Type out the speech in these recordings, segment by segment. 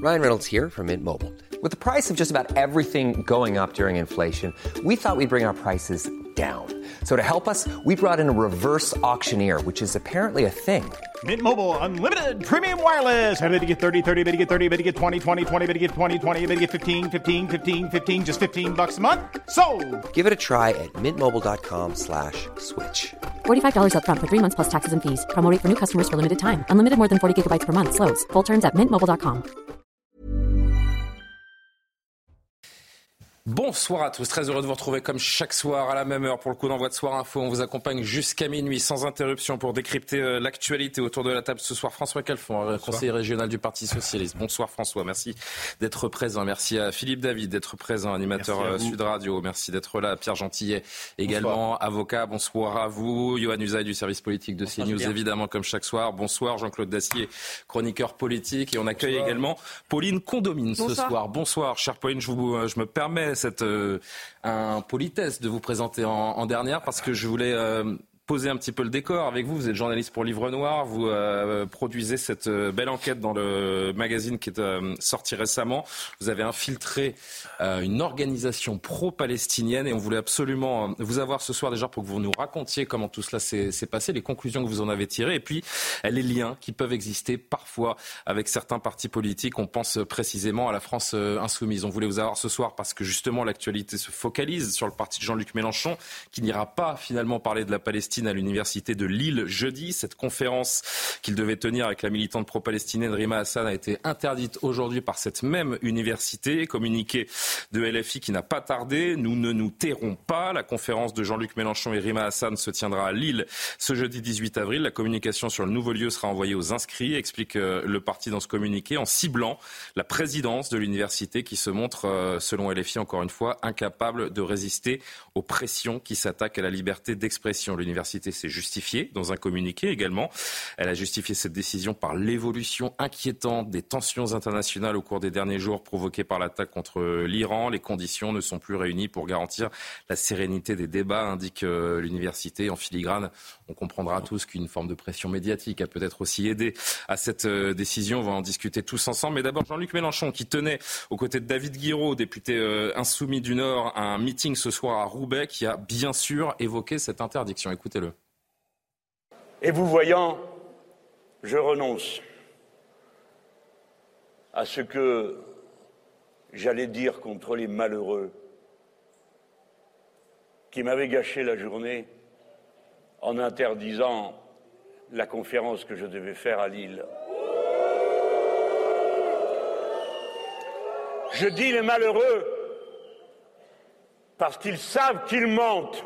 Ryan Reynolds here from Mint Mobile. With the price of just about everything going up during inflation, we thought we'd bring our prices down. So to help us, we brought in a reverse auctioneer, which is apparently a thing. Mint Mobile Unlimited Premium Wireless. How to get 30, 30, how to get 30, how to get 20, 20, 20, how to get 20, 20, how to get 15, 15, 15, 15, just $15 a month? Sold! Give it a try at mintmobile.com/switch. $45 up front for 3 months plus taxes and fees. Promo rate for new customers for limited time. Unlimited more than 40 gigabytes per month. Slows full terms at mintmobile.com. Bonsoir à tous, très heureux de vous retrouver comme chaque soir à la même heure pour le coup d'envoi de Soir Info. On vous accompagne jusqu'à minuit sans interruption pour décrypter l'actualité. Autour de la table ce soir, François Calfon, conseiller régional du Parti Socialiste. Bonsoir François, merci d'être présent. Merci à Philippe David d'être présent, animateur Sud Radio. Merci d'être là. Pierre Gentillet également, avocat. Bonsoir à vous. Yohann Usaï du service politique de CNews, évidemment comme chaque soir. Bonsoir Jean-Claude Dacier, chroniqueur politique. Et on accueille également Pauline Condomine ce soir. Bonsoir chère Pauline, je me permets cette impolitesse de vous présenter en dernière parce que je voulais poser un petit peu le décor avec vous. Vous êtes journaliste pour Livre Noir, vous produisez cette belle enquête dans le magazine qui est sorti récemment. Vous avez infiltré une organisation pro-palestinienne et on voulait absolument vous avoir ce soir déjà pour que vous nous racontiez comment tout cela s'est passé, les conclusions que vous en avez tirées et puis les liens qui peuvent exister parfois avec certains partis politiques. On pense précisément à la France insoumise. On voulait vous avoir ce soir parce que justement l'actualité se focalise sur le parti de Jean-Luc Mélenchon qui n'ira pas finalement parler de la Palestine à l'université de Lille jeudi. Cette conférence qu'il devait tenir avec la militante pro-palestinienne Rima Hassan a été interdite aujourd'hui par cette même université. Communiqué de LFI qui n'a pas tardé. Nous ne nous tairons pas. La conférence de Jean-Luc Mélenchon et Rima Hassan se tiendra à Lille ce jeudi 18 avril. La communication sur le nouveau lieu sera envoyée aux inscrits, explique le parti dans ce communiqué, en ciblant la présidence de l'université qui se montre, selon LFI encore une fois, incapable de résister aux pressions qui s'attaquent à la liberté d'expression. L'université s'est justifiée dans un communiqué également. Elle a justifié cette décision par l'évolution inquiétante des tensions internationales au cours des derniers jours provoquées par l'attaque contre l'Iran. Les conditions ne sont plus réunies pour garantir la sérénité des débats, indique l'université. En filigrane, on comprendra tous qu'une forme de pression médiatique a peut-être aussi aidé à cette décision. On va en discuter tous ensemble. Mais d'abord, Jean-Luc Mélenchon qui tenait aux côtés de David Guiraud, député insoumis du Nord, un meeting ce soir à Roubaix qui a bien sûr évoqué cette interdiction. Écoutez-le. Et vous voyant, je renonce à ce que j'allais dire contre les malheureux qui m'avaient gâché la journée en interdisant la conférence que je devais faire à Lille. Je dis les malheureux parce qu'ils savent qu'ils mentent.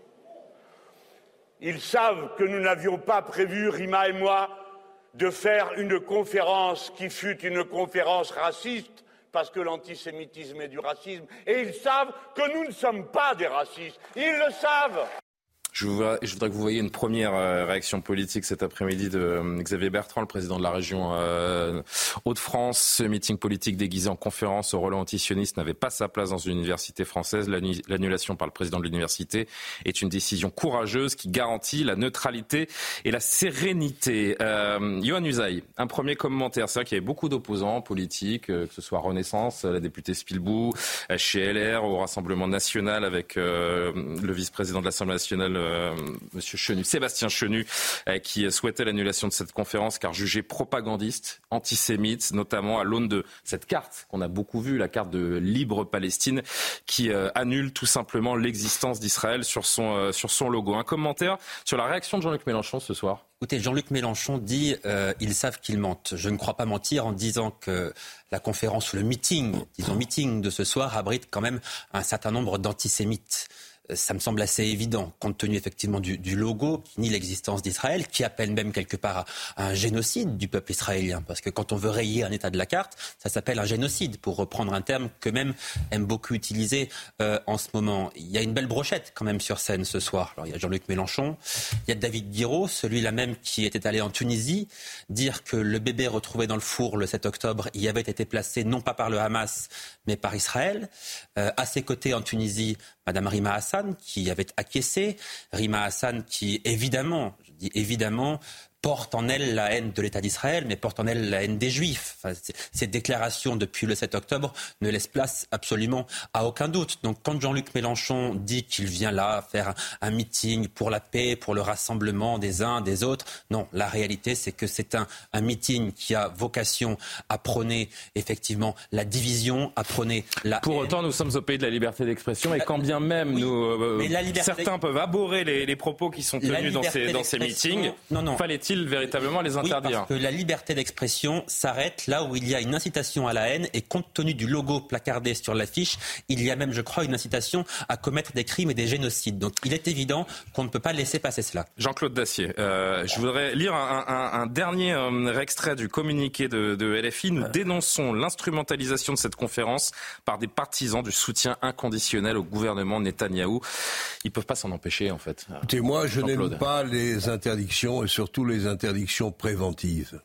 Ils savent que nous n'avions pas prévu, Rima et moi, de faire une conférence qui fût une conférence raciste, parce que l'antisémitisme est du racisme. Et ils savent que nous ne sommes pas des racistes. Ils le savent. Je voudrais que vous voyiez une première réaction politique cet après-midi de Xavier Bertrand, le président de la région Hauts-de-France. Ce meeting politique déguisé en conférence au relais antisioniste n'avait pas sa place dans une université française. L'annulation par le président de l'université est une décision courageuse qui garantit la neutralité et la sérénité. Yohann Usaï, un premier commentaire. C'est vrai qu'il y avait beaucoup d'opposants politiques, que ce soit Renaissance, la députée Spilbou, chez LR, au Rassemblement national avec le vice-président de l'Assemblée nationale, Monsieur Chenu, Sébastien Chenu, qui souhaitait l'annulation de cette conférence car jugée propagandiste, antisémite, notamment à l'aune de cette carte qu'on a beaucoup vue, la carte de Libre Palestine, qui annule tout simplement l'existence d'Israël sur son logo. Un commentaire sur la réaction de Jean-Luc Mélenchon ce soir. Écoutez, Jean-Luc Mélenchon dit ils savent qu'ils mentent. Je ne crois pas mentir en disant que la conférence ou le meeting de ce soir abrite quand même un certain nombre d'antisémites. Ça me semble assez évident, compte tenu effectivement du logo qui nie l'existence d'Israël, qui appelle même quelque part à un génocide du peuple israélien. Parce que quand on veut rayer un État de la carte, ça s'appelle un génocide, pour reprendre un terme qu'eux-mêmes aiment beaucoup utiliser en ce moment. Il y a une belle brochette quand même sur scène ce soir. Alors, il y a Jean-Luc Mélenchon, il y a David Guiraud, celui-là même qui était allé en Tunisie, dire que le bébé retrouvé dans le four le 7 octobre y avait été placé non pas par le Hamas, mais par Israël. À ses côtés en Tunisie, Madame Rima Hassan, qui avait acquiescé. Rima Hassan qui, évidemment, je dis évidemment, porte en elle la haine de l'État d'Israël, mais porte en elle la haine des Juifs. Enfin, ces déclarations depuis le 7 octobre ne laissent place absolument à aucun doute. Donc quand Jean-Luc Mélenchon dit qu'il vient là faire un meeting pour la paix, pour le rassemblement des uns, des autres, non, la réalité c'est que c'est un meeting qui a vocation à prôner effectivement la division, à prôner la Pour haine. autant, nous sommes au pays de la liberté d'expression et quand bien même certains peuvent aborder les propos qui sont tenus dans ces meetings, fallait-il véritablement les interdire? Oui, parce que la liberté d'expression s'arrête là où il y a une incitation à la haine et compte tenu du logo placardé sur l'affiche, il y a même, je crois, une incitation à commettre des crimes et des génocides. Donc il est évident qu'on ne peut pas laisser passer cela. Jean-Claude Dacier, je voudrais lire un dernier extrait du communiqué de LFI. Nous dénonçons l'instrumentalisation de cette conférence par des partisans du soutien inconditionnel au gouvernement Netanyahou. Ils ne peuvent pas s'en empêcher, en fait. Écoutez, moi, je n'aime pas les interdictions et surtout les interdictions préventives.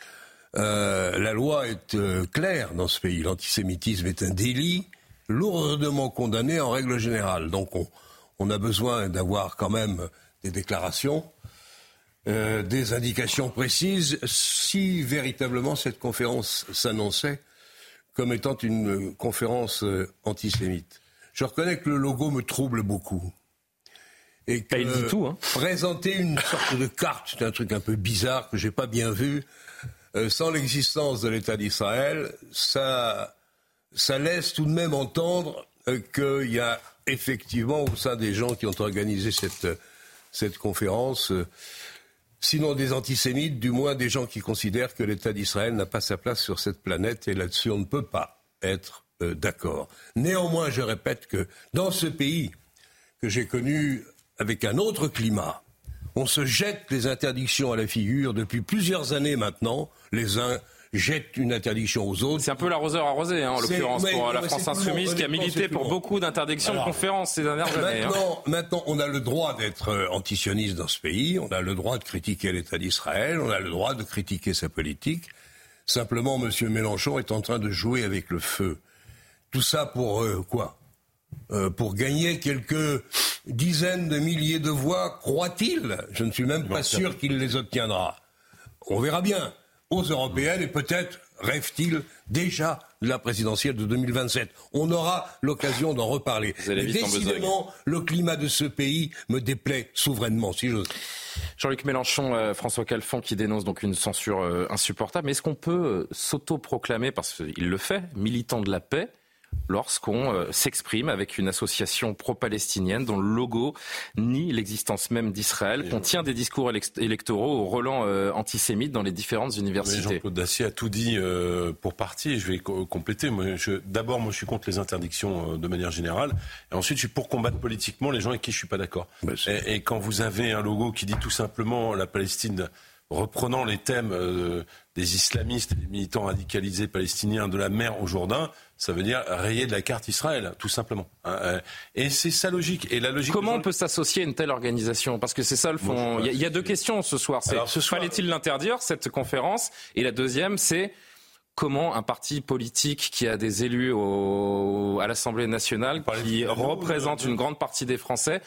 La loi est claire dans ce pays. L'antisémitisme est un délit lourdement condamné en règle générale. Donc on a besoin d'avoir quand même des déclarations, des indications précises, si véritablement cette conférence s'annonçait comme étant une conférence antisémite. Je reconnais que le logo me trouble beaucoup. Et que il dit tout, présenter une sorte de carte, c'est un truc un peu bizarre que j'ai pas bien vu, sans l'existence de l'État d'Israël, ça laisse tout de même entendre qu'il y a effectivement au sein des gens qui ont organisé cette conférence, sinon des antisémites, du moins des gens qui considèrent que l'État d'Israël n'a pas sa place sur cette planète, et là-dessus on ne peut pas être d'accord. Néanmoins, je répète que dans ce pays que j'ai connu avec un autre climat, on se jette les interdictions à la figure depuis plusieurs années maintenant. Les uns jettent une interdiction aux autres. C'est un peu l'arroseur arrosé, en l'occurrence, pour la France Insoumise, qui a milité pour beaucoup d'interdictions de conférences ces dernières années. Maintenant, on a le droit d'être antisioniste dans ce pays, on a le droit de critiquer l'État d'Israël, on a le droit de critiquer sa politique. Simplement, M. Mélenchon est en train de jouer avec le feu. Tout ça pour quoi ? Pour gagner quelques dizaines de milliers de voix, croit-il ? Je ne suis même pas sûr qu'il les obtiendra. On verra bien. Aux européennes, et peut-être rêve-t-il déjà de la présidentielle de 2027. On aura l'occasion d'en reparler. Mais décidément, le climat de ce pays me déplaît souverainement, si j'ose. Jean-Luc Mélenchon, François Calfon qui dénonce donc une censure insupportable. Mais est-ce qu'on peut s'auto-proclamer, parce qu'il le fait, militant de la paix, lorsqu'on s'exprime avec une association pro-palestinienne dont le logo nie l'existence même d'Israël, qu'on tient des discours électoraux au relent antisémite dans les différentes universités. Jean-Claude Dacier a tout dit pour partie, et je vais compléter. D'abord, je suis contre les interdictions de manière générale, et ensuite je suis pour combattre politiquement les gens avec qui je ne suis pas d'accord. Et quand vous avez un logo qui dit tout simplement la Palestine, reprenant les thèmes des islamistes et des militants radicalisés palestiniens de la mer au Jourdain, ça veut dire rayer de la carte Israël, tout simplement. Et c'est sa logique. Et la logique. Comment on peut s'associer à une telle organisation ? Parce que c'est ça le fond. Il y a deux questions ce soir. Fallait-il l'interdire, cette conférence ? Et la deuxième, c'est comment un parti politique qui a des élus à l'Assemblée nationale, qui représente une grande partie des Français...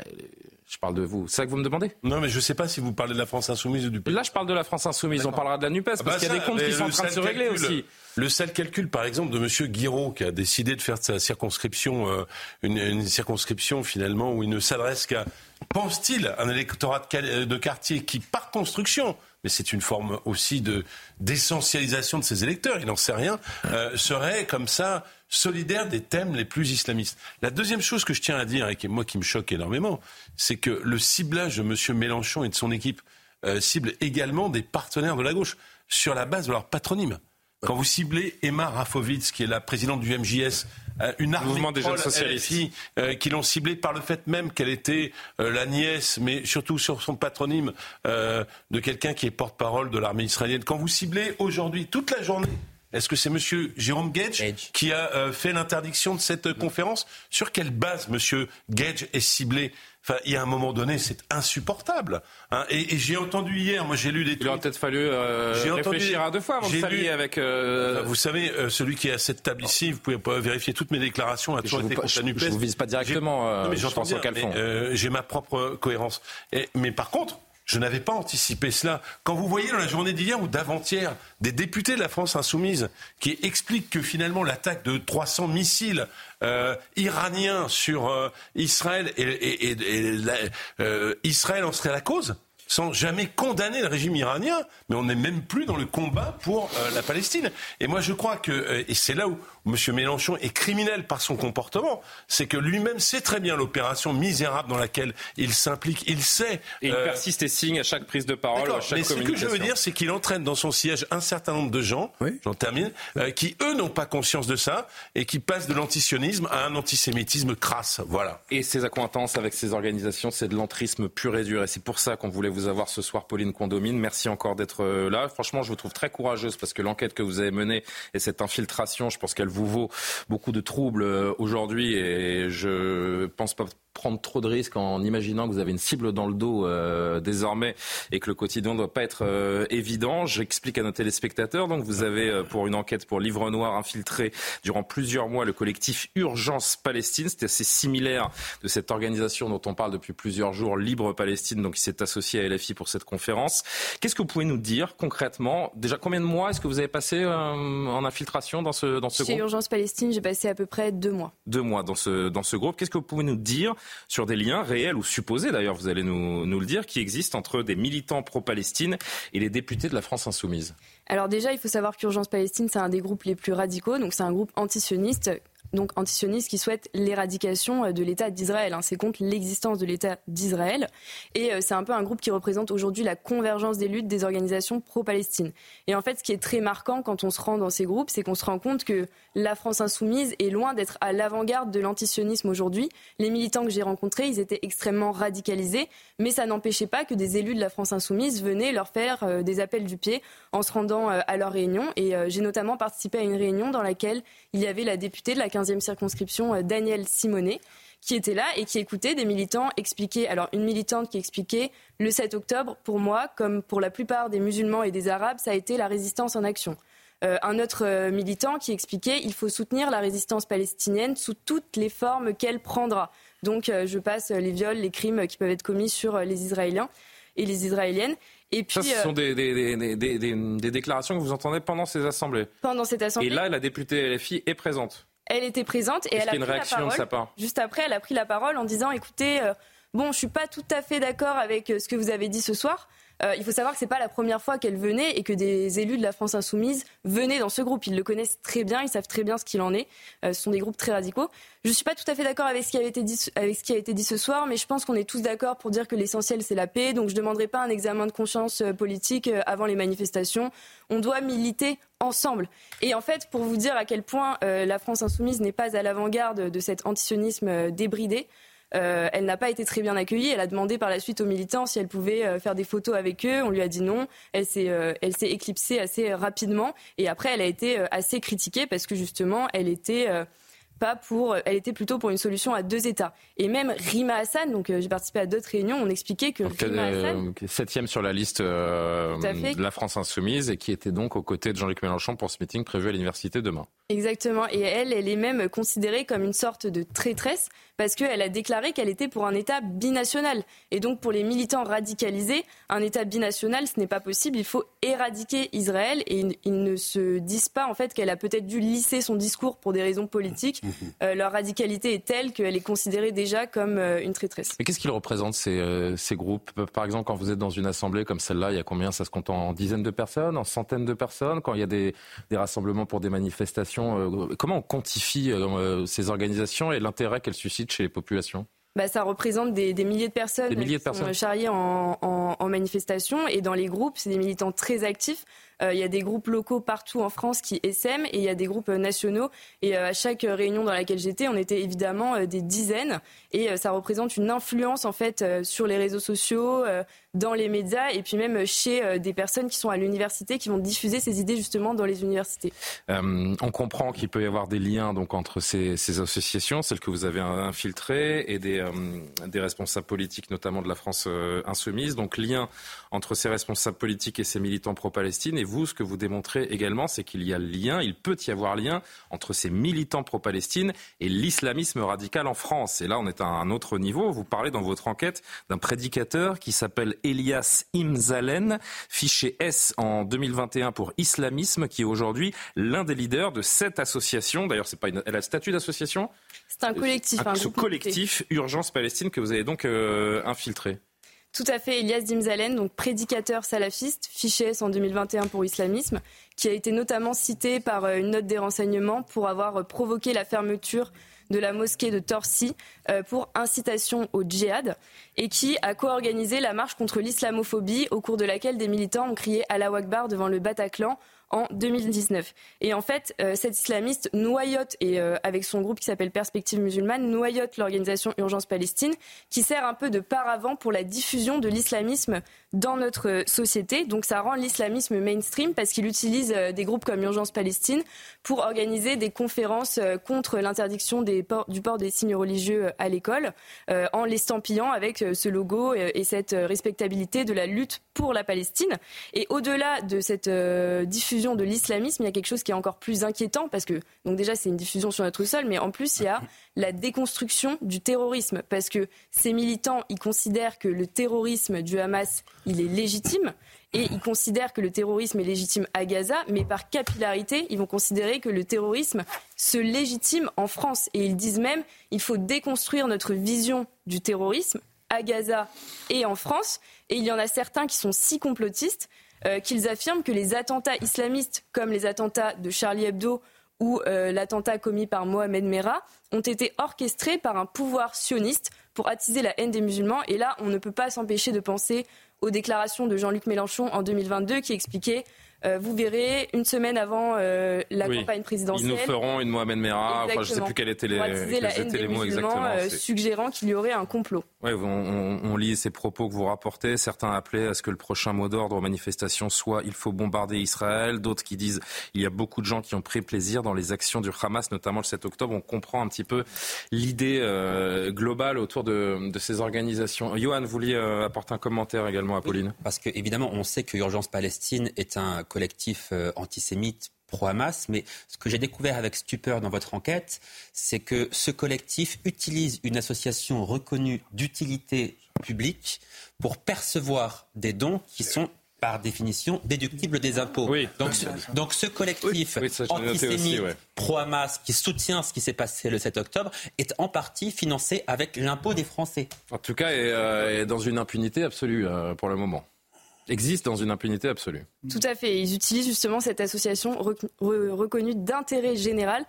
Je parle de vous. C'est ça que vous me demandez ? Non, mais je ne sais pas si vous parlez de la France Insoumise ou du pays. Là, je parle de la France Insoumise. D'accord. On parlera de la NUPES, parce qu'il y a des comptes qui sont en train de se régler aussi. Le sale calcul, par exemple, de M. Guiraud, qui a décidé de faire de sa circonscription une circonscription, finalement, où il ne s'adresse qu'à, pense-t-il, un électorat de quartier qui, par construction, mais c'est une forme aussi d'essentialisation de ses électeurs, il n'en sait rien, serait comme ça solidaire des thèmes les plus islamistes. La deuxième chose que je tiens à dire, et qui me choque énormément, c'est que le ciblage de M. Mélenchon et de son équipe cible également des partenaires de la gauche, sur la base de leur patronyme. Quand vous ciblez Emma Rafovitz, qui est la présidente du MJS, une armée des jeunes socialistes qui l'ont ciblée par le fait même qu'elle était la nièce, mais surtout sur son patronyme, de quelqu'un qui est porte-parole de l'armée israélienne. Quand vous ciblez aujourd'hui, toute la journée, est-ce que c'est M. Jérôme Gage qui a fait l'interdiction de cette conférence ? Sur quelle base M. Gage est ciblé ? Enfin, il y a un moment donné, c'est insupportable. Hein. Et j'ai entendu hier, moi j'ai lu des tweets. Il aurait peut-être fallu réfléchir à deux fois avant de s'allier avec... Vous savez, celui qui est à cette table ici, vous pouvez vérifier toutes mes déclarations, a toujours été contre la NUPES. Je ne vous vise pas directement, François Calfon. J'ai ma propre cohérence. Mais par contre, Je n'avais pas anticipé cela. Quand vous voyez dans la journée d'hier ou d'avant-hier des députés de la France insoumise qui expliquent que finalement l'attaque de 300 missiles iraniens sur Israël Israël en serait la cause, sans jamais condamner le régime iranien, mais on n'est même plus dans le combat pour la Palestine. Et moi je crois que, et c'est là où M. Mélenchon est criminel par son comportement, c'est que lui-même sait très bien l'opération misérable dans laquelle il s'implique, il sait... Et il persiste et signe à chaque prise de parole, à chaque communication. Mais ce que je veux dire, c'est qu'il entraîne dans son siège un certain nombre de gens, j'en termine, qui eux n'ont pas conscience de ça, et qui passent de l'antisionisme à un antisémitisme crasse, voilà. Et ses accointances avec ces organisations, c'est de l'entrisme pur et dur, et c'est pour ça qu'on voulait vous avoir ce soir, Pauline Condomine. Merci encore d'être là. Franchement, je vous trouve très courageuse, parce que l'enquête que vous avez menée et cette infiltration, je pense qu'elle vous vaut beaucoup de troubles aujourd'hui, et je pense pas prendre trop de risques en imaginant que vous avez une cible dans le dos désormais et que le quotidien ne doit pas être évident. J'explique à nos téléspectateurs. Donc vous avez, pour une enquête pour Livre Noir, infiltré durant plusieurs mois le collectif Urgence Palestine. C'était assez similaire de cette organisation dont on parle depuis plusieurs jours, Libre Palestine, donc qui s'est associé à LFI pour cette conférence. Qu'est-ce que vous pouvez nous dire concrètement? Déjà, combien de mois est-ce que vous avez passé en infiltration dans ce groupe? Chez Urgence Palestine, j'ai passé à peu près 2 mois. 2 mois dans ce groupe. Qu'est-ce que vous pouvez nous dire sur des liens réels ou supposés, d'ailleurs, vous allez nous le dire, qui existent entre des militants pro-Palestine et les députés de la France insoumise? Alors déjà, il faut savoir qu'Urgence Palestine, c'est un des groupes les plus radicaux, donc c'est un groupe antisioniste. Donc antisionistes qui souhaitent l'éradication de l'État d'Israël. C'est contre l'existence de l'État d'Israël. Et c'est un peu un groupe qui représente aujourd'hui la convergence des luttes des organisations pro-Palestine. Et en fait, ce qui est très marquant quand on se rend dans ces groupes, c'est qu'on se rend compte que la France insoumise est loin d'être à l'avant-garde de l'antisionisme aujourd'hui. Les militants que j'ai rencontrés, ils étaient extrêmement radicalisés, mais ça n'empêchait pas que des élus de la France insoumise venaient leur faire des appels du pied en se rendant à leur réunion. Et j'ai notamment participé à une réunion dans laquelle il y avait la députée de la 15e circonscription, Danielle Simonet, qui était là et qui écoutait des militants expliquer. Alors, une militante qui expliquait le 7 octobre, pour moi, comme pour la plupart des musulmans et des arabes, ça a été la résistance en action. Un autre militant qui expliquait il faut soutenir la résistance palestinienne sous toutes les formes qu'elle prendra. Donc, je passe les viols, les crimes qui peuvent être commis sur les Israéliens et les Israéliennes. Et puis, ça, ce sont des déclarations que vous entendez pendant ces assemblées. Pendant cette assemblée. Et là, la députée LFI est présente. Elle était présente et elle a pris la parole. Juste après, elle a pris la parole en disant écoutez, bon, je suis pas tout à fait d'accord avec ce que vous avez dit ce soir. Il faut savoir que c'est pas la première fois qu'elle venait et que des élus de la France insoumise venaient dans ce groupe. Ils le connaissent très bien, ils savent très bien ce qu'il en est. Ce sont des groupes très radicaux. Je suis pas tout à fait d'accord avec ce qui a été dit ce soir, mais je pense qu'on est tous d'accord pour dire que l'essentiel c'est la paix. Donc je demanderai pas un examen de conscience politique avant les manifestations. On doit militer ensemble. Et en fait, pour vous dire à quel point la France insoumise n'est pas à l'avant-garde de cet antisionisme débridé, elle n'a pas été très bien accueillie. Elle a demandé par la suite aux militants si elle pouvait faire des photos avec eux. On lui a dit non. Elle s'est éclipsée assez rapidement. Et après, elle a été assez critiquée parce que justement, elle était plutôt pour une solution à 2 États. Et même Rima Hassan, donc j'ai participé à d'autres réunions, on expliquait que Rima Hassan... 7e sur la liste de la France insoumise et qui était donc aux côtés de Jean-Luc Mélenchon pour ce meeting prévu à l'université demain. Exactement. Et elle est même considérée comme une sorte de traîtresse parce qu'elle a déclaré qu'elle était pour un État binational. Et donc pour les militants radicalisés, un État binational, ce n'est pas possible. Il faut éradiquer Israël et ils ne se disent pas en fait qu'elle a peut-être dû lisser son discours pour des raisons politiques. Leur radicalité est telle qu'elle est considérée déjà comme une traîtresse. Mais qu'est-ce qu'ils représentent ces groupes? Par exemple, quand vous êtes dans une assemblée comme celle-là, il y a combien? Ça se compte en dizaines de personnes, en centaines de personnes? Quand il y a des rassemblements pour des manifestations, comment on quantifie ces organisations et l'intérêt qu'elles suscitent chez les populations? Ça représente des milliers de personnes qui sont charriées en manifestation. Et dans les groupes, c'est des militants très actifs. Il y a des groupes locaux partout en France qui essaiment et il y a des groupes nationaux. Et à chaque réunion dans laquelle j'étais, on était évidemment des dizaines. Et ça représente une influence en fait sur les réseaux sociaux, dans les médias et puis même chez des personnes qui sont à l'université qui vont diffuser ces idées justement dans les universités. On comprend qu'il peut y avoir des liens donc entre ces associations, celles que vous avez infiltrées et des responsables politiques notamment de la France insoumise. Donc lien entre ces responsables politiques et ces militants pro-Palestine. Et vous, ce que vous démontrez également, c'est qu'il y a lien, il peut y avoir lien entre ces militants pro-Palestine et l'islamisme radical en France. Et là, on est à un autre niveau. Vous parlez dans votre enquête d'un prédicateur qui s'appelle Elias Imzalen, fiché S en 2021 pour islamisme, qui est aujourd'hui l'un des leaders de cette association. D'ailleurs, elle a le statut d'association ? C'est un collectif. Un collectif Urgence Palestine que vous avez donc infiltré. Tout à fait, Elias Imzalen, donc prédicateur salafiste, fiché S en 2021 pour islamisme, qui a été notamment cité par une note des renseignements pour avoir provoqué la fermeture de la mosquée de Torcy pour incitation au djihad et qui a co-organisé la marche contre l'islamophobie au cours de laquelle des militants ont crié Allahu Akbar devant le Bataclan en 2019. Et en fait, cet islamiste noyote, et avec son groupe qui s'appelle Perspective Musulmane, noyote l'organisation Urgence Palestine, qui sert un peu de paravent pour la diffusion de l'islamisme dans notre société. Donc ça rend l'islamisme mainstream parce qu'il utilise des groupes comme Urgence Palestine pour organiser des conférences contre l'interdiction du port des signes religieux à l'école, en l'estampillant avec ce logo et cette respectabilité de la lutte pour la Palestine. Et au-delà de cette diffusion de l'islamisme, il y a quelque chose qui est encore plus inquiétant parce que donc déjà c'est une diffusion sur notre sol, mais en plus il y a la déconstruction du terrorisme parce que ces militants ils considèrent que le terrorisme du Hamas il est légitime et ils considèrent que le terrorisme est légitime à Gaza, mais par capillarité ils vont considérer que le terrorisme se légitime en France et ils disent même il faut déconstruire notre vision du terrorisme à Gaza et en France. Et il y en a certains qui sont si complotistes qu'ils affirment que les attentats islamistes, comme les attentats de Charlie Hebdo ou l'attentat commis par Mohamed Merah, ont été orchestrés par un pouvoir sioniste pour attiser la haine des musulmans. Et là, on ne peut pas s'empêcher de penser aux déclarations de Jean-Luc Mélenchon en 2022 qui expliquait vous verrez, une semaine avant la campagne présidentielle, ils nous feront une Mohamed Merah. Enfin, je ne sais plus quels étaient les mots exactement. Suggérant qu'il y aurait un complot. Oui, on lit ces propos que vous rapportez. Certains appelaient à ce que le prochain mot d'ordre aux manifestations soit « il faut bombarder Israël ». D'autres qui disent « il y a beaucoup de gens qui ont pris plaisir dans les actions du Hamas, notamment le 7 octobre ». On comprend un petit peu l'idée globale autour de ces organisations. Yohann, vous vouliez apporter un commentaire également à Pauline ? Parce qu'évidemment, on sait que Urgence Palestine est un collectif antisémite pro-Hamas, mais ce que j'ai découvert avec stupeur dans votre enquête, c'est que ce collectif utilise une association reconnue d'utilité publique pour percevoir des dons qui sont par définition déductibles des impôts. Oui. Donc ce collectif antisémite pro-Hamas qui soutient ce qui s'est passé le 7 octobre est en partie financé avec l'impôt des Français. En tout cas, est dans une impunité absolue pour le moment. Existe dans une impunité absolue. Tout à fait. Ils utilisent justement cette association reconnue d'intérêt général.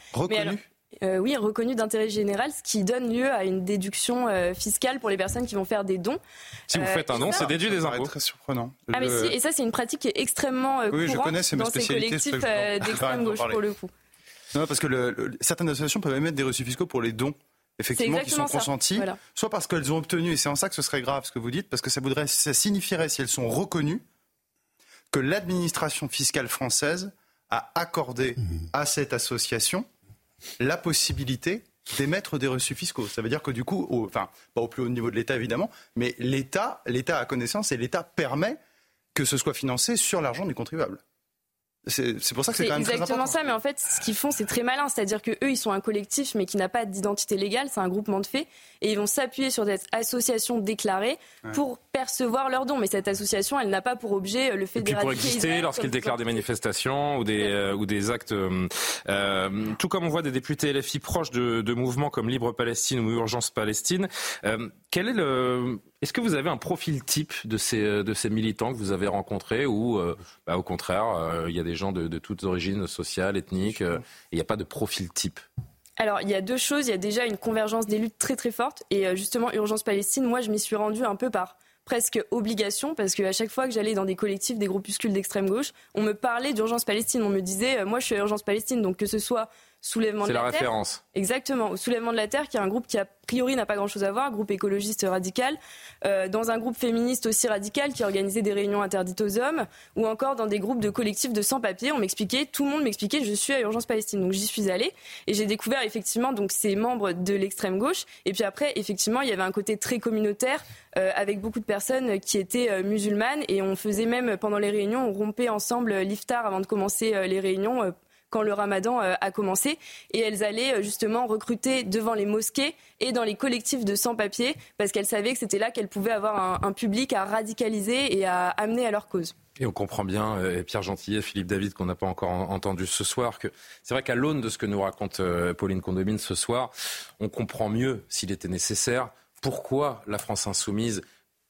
Oui, reconnue d'intérêt général, ce qui donne lieu à une déduction fiscale pour les personnes qui vont faire des dons. Si vous faites un don, c'est déduit des impôts. Très surprenant. Mais si, et ça, c'est une pratique qui est extrêmement courante je connais, c'est ma dans ces collectifs d'extrême gauche, pour le coup. Non, parce que certaines associations peuvent émettre des reçus fiscaux pour les dons. Effectivement, qui sont consentis, soit parce qu'elles ont obtenu, et c'est en ça que ce serait grave ce que vous dites, parce que ça signifierait, si elles sont reconnues, que l'administration fiscale française a accordé à cette association la possibilité d'émettre des reçus fiscaux. Ça veut dire que du coup, pas au plus haut niveau de l'État évidemment, mais l'État a connaissance et l'État permet que ce soit financé sur l'argent du contribuable. C'est pour ça que c'est quand même très important. C'est exactement ça, mais en fait, ce qu'ils font, c'est très malin. C'est-à-dire qu'eux, ils sont un collectif, mais qui n'a pas d'identité légale, c'est un groupement de faits, et ils vont s'appuyer sur cette association déclarée pour percevoir leurs dons. Mais cette association, elle n'a pas pour objet le fait d'éradiquer. Pour exister lorsqu'ils déclarent des manifestations ou des actes. Tout comme on voit des députés LFI proches de mouvements comme Libre Palestine ou Urgence Palestine. Est-ce que vous avez un profil type de ces militants que vous avez rencontrés ou au contraire, il y a des gens de toutes origines sociales, ethniques, et il n'y a pas de profil type? Alors, il y a deux choses. Il y a déjà une convergence des luttes très très forte. Et justement, Urgence Palestine, moi, je m'y suis rendue un peu par presque obligation, parce qu'à chaque fois que j'allais dans des collectifs, des groupuscules d'extrême gauche, on me parlait d'Urgence Palestine. On me disait, moi, je suis à Urgence Palestine, donc que ce soit Soulèvement de la Terre. C'est la référence. Exactement, au Soulèvement de la Terre, qui est un groupe qui a priori n'a pas grand-chose à voir, groupe écologiste radical, dans un groupe féministe aussi radical qui organisait des réunions interdites aux hommes, ou encore dans des groupes de collectifs de sans-papiers. Tout le monde m'expliquait, je suis à Urgence Palestine. Donc j'y suis allée et j'ai découvert effectivement donc ces membres de l'extrême gauche. Et puis après, effectivement, il y avait un côté très communautaire avec beaucoup de personnes qui étaient musulmanes, et on faisait même pendant les réunions, on rompait ensemble l'iftar avant de commencer les réunions. Quand le ramadan a commencé, et elles allaient justement recruter devant les mosquées et dans les collectifs de sans-papiers, parce qu'elles savaient que c'était là qu'elles pouvaient avoir un public à radicaliser et à amener à leur cause. Et on comprend bien, Pierre Gentillet, Philippe David, qu'on n'a pas encore entendu ce soir, que c'est vrai qu'à l'aune de ce que nous raconte Pauline Condomine ce soir, on comprend mieux, s'il était nécessaire, pourquoi la France insoumise,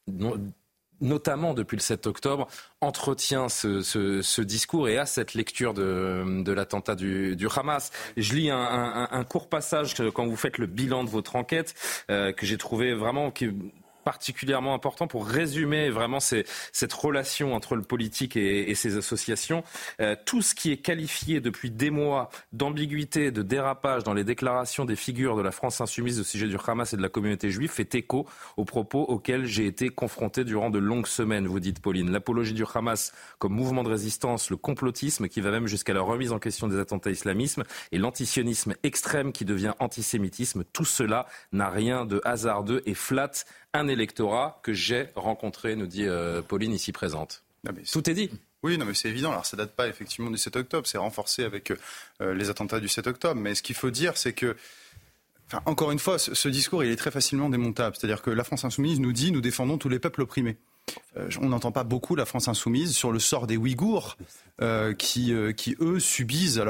notamment depuis le 7 octobre, entretient ce discours et a cette lecture de l'attentat du Hamas. Je lis un court passage quand vous faites le bilan de votre enquête que j'ai trouvé vraiment particulièrement important pour résumer vraiment cette relation entre le politique et ses associations. Tout ce qui est qualifié depuis des mois d'ambiguïté, de dérapage dans les déclarations des figures de la France insoumise au sujet du Hamas et de la communauté juive fait écho aux propos auxquels j'ai été confronté durant de longues semaines, vous dites Pauline. L'apologie du Hamas comme mouvement de résistance, le complotisme qui va même jusqu'à la remise en question des attentats islamistes et l'antisionisme extrême qui devient antisémitisme, tout cela n'a rien de hasardeux et flatte un électorat que j'ai rencontré, nous dit Pauline ici présente. Tout est dit. Oui, non, mais c'est évident. Alors, ça date pas effectivement du 7 octobre. C'est renforcé avec les attentats du 7 octobre. Mais ce qu'il faut dire, c'est que, encore une fois, ce discours, il est très facilement démontable. C'est-à-dire que la France insoumise nous dit, nous défendons tous les peuples opprimés. On n'entend pas beaucoup la France insoumise sur le sort des Ouïghours qui eux subissent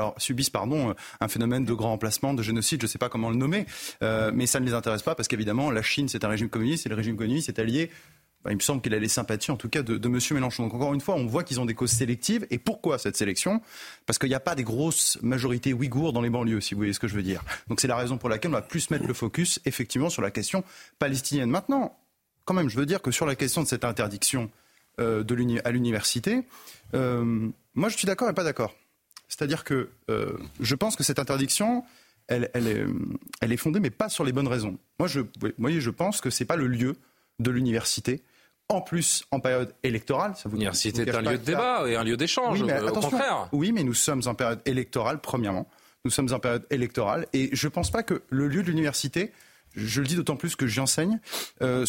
un phénomène de grand emplacement, de génocide, je ne sais pas comment le nommer, mais ça ne les intéresse pas parce qu'évidemment la Chine c'est un régime communiste et le régime communiste est allié, il me semble qu'il a les sympathies en tout cas de M. Mélenchon. Donc encore une fois, on voit qu'ils ont des causes sélectives. Et pourquoi cette sélection ? Parce qu'il n'y a pas des grosses majorités ouïghours dans les banlieues, si vous voyez ce que je veux dire. Donc c'est la raison pour laquelle on va plus mettre le focus effectivement sur la question palestinienne. Maintenant, quand même, je veux dire que sur la question de cette interdiction à l'université, moi je suis d'accord et pas d'accord. C'est-à-dire que je pense que cette interdiction, elle est fondée, mais pas sur les bonnes raisons. Moi, je pense que c'est pas le lieu de l'université. En plus, en période électorale, l'université est un lieu de débat et un lieu d'échange, oui, au contraire. Oui, mais nous sommes en période électorale, premièrement. Nous sommes en période électorale et je pense pas que le lieu de l'université, je le dis d'autant plus que j'enseigne, il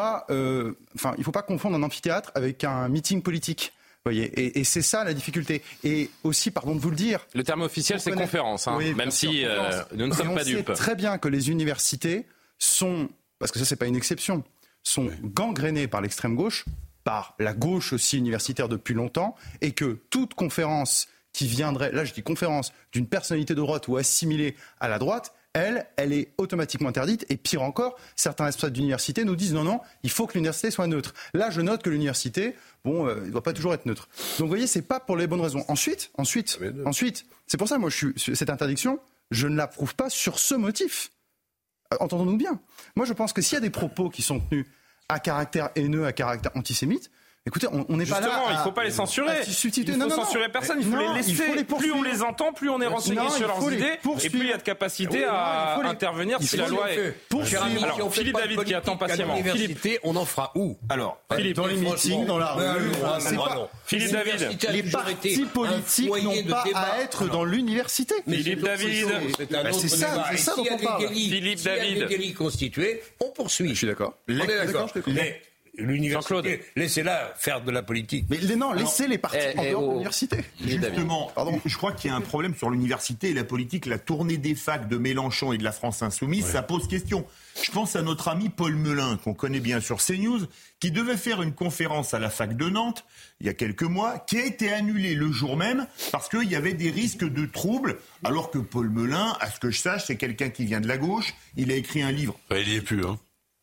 faut pas confondre un amphithéâtre avec un meeting politique. Voyez, et c'est ça la difficulté. Et aussi, pardon de vous le dire... Le terme officiel, c'est conférence, oui, même si nous ne sommes pas dupes. On sait très bien que les universités sont, parce que ça c'est pas une exception, sont gangrénées par l'extrême gauche, par la gauche aussi universitaire depuis longtemps, et que toute conférence qui viendrait, là je dis conférence, d'une personnalité de droite ou assimilée à la droite, elle est automatiquement interdite. Et pire encore, certains responsables d'université nous disent non, il faut que l'université soit neutre. Là, je note que l'université, il ne doit pas toujours être neutre. Donc vous voyez, c'est pas pour les bonnes raisons. Ensuite, c'est pour ça, moi, cette interdiction, je ne l'approuve pas sur ce motif. Entendons-nous bien. Moi, je pense que s'il y a des propos qui sont tenus à caractère haineux, à caractère antisémite, écoutez, on n'est pas là. Justement, il ne faut pas les censurer. Il ne faut censurer personne. Il faut les laisser. Plus on les entend, plus on est renseigné sur leurs idées, et plus il y a de capacité à intervenir si la loi est. Alors, Philippe David qui attend patiemment. On en fera où ? Alors, dans les meetings, dans la rue. Philippe David. Les partis politiques n'ont pas à être dans l'université. Philippe David. C'est ça dont on parle. Philippe David. S'il y a des délits constitués, on poursuit. Je suis d'accord. On est d'accord. L'université, laissez-la faire de la politique. Mais non, laissez les partis en dehors de l'université. Justement, je crois qu'il y a un problème sur l'université et la politique. La tournée des facs de Mélenchon et de la France insoumise, ça pose question. Je pense à notre ami Paul Melun, qu'on connaît bien sur CNews, qui devait faire une conférence à la fac de Nantes, il y a quelques mois, qui a été annulée le jour même parce qu'il y avait des risques de troubles, alors que Paul Melun, à ce que je sache, c'est quelqu'un qui vient de la gauche. Il a écrit un livre. Il n'y est plus,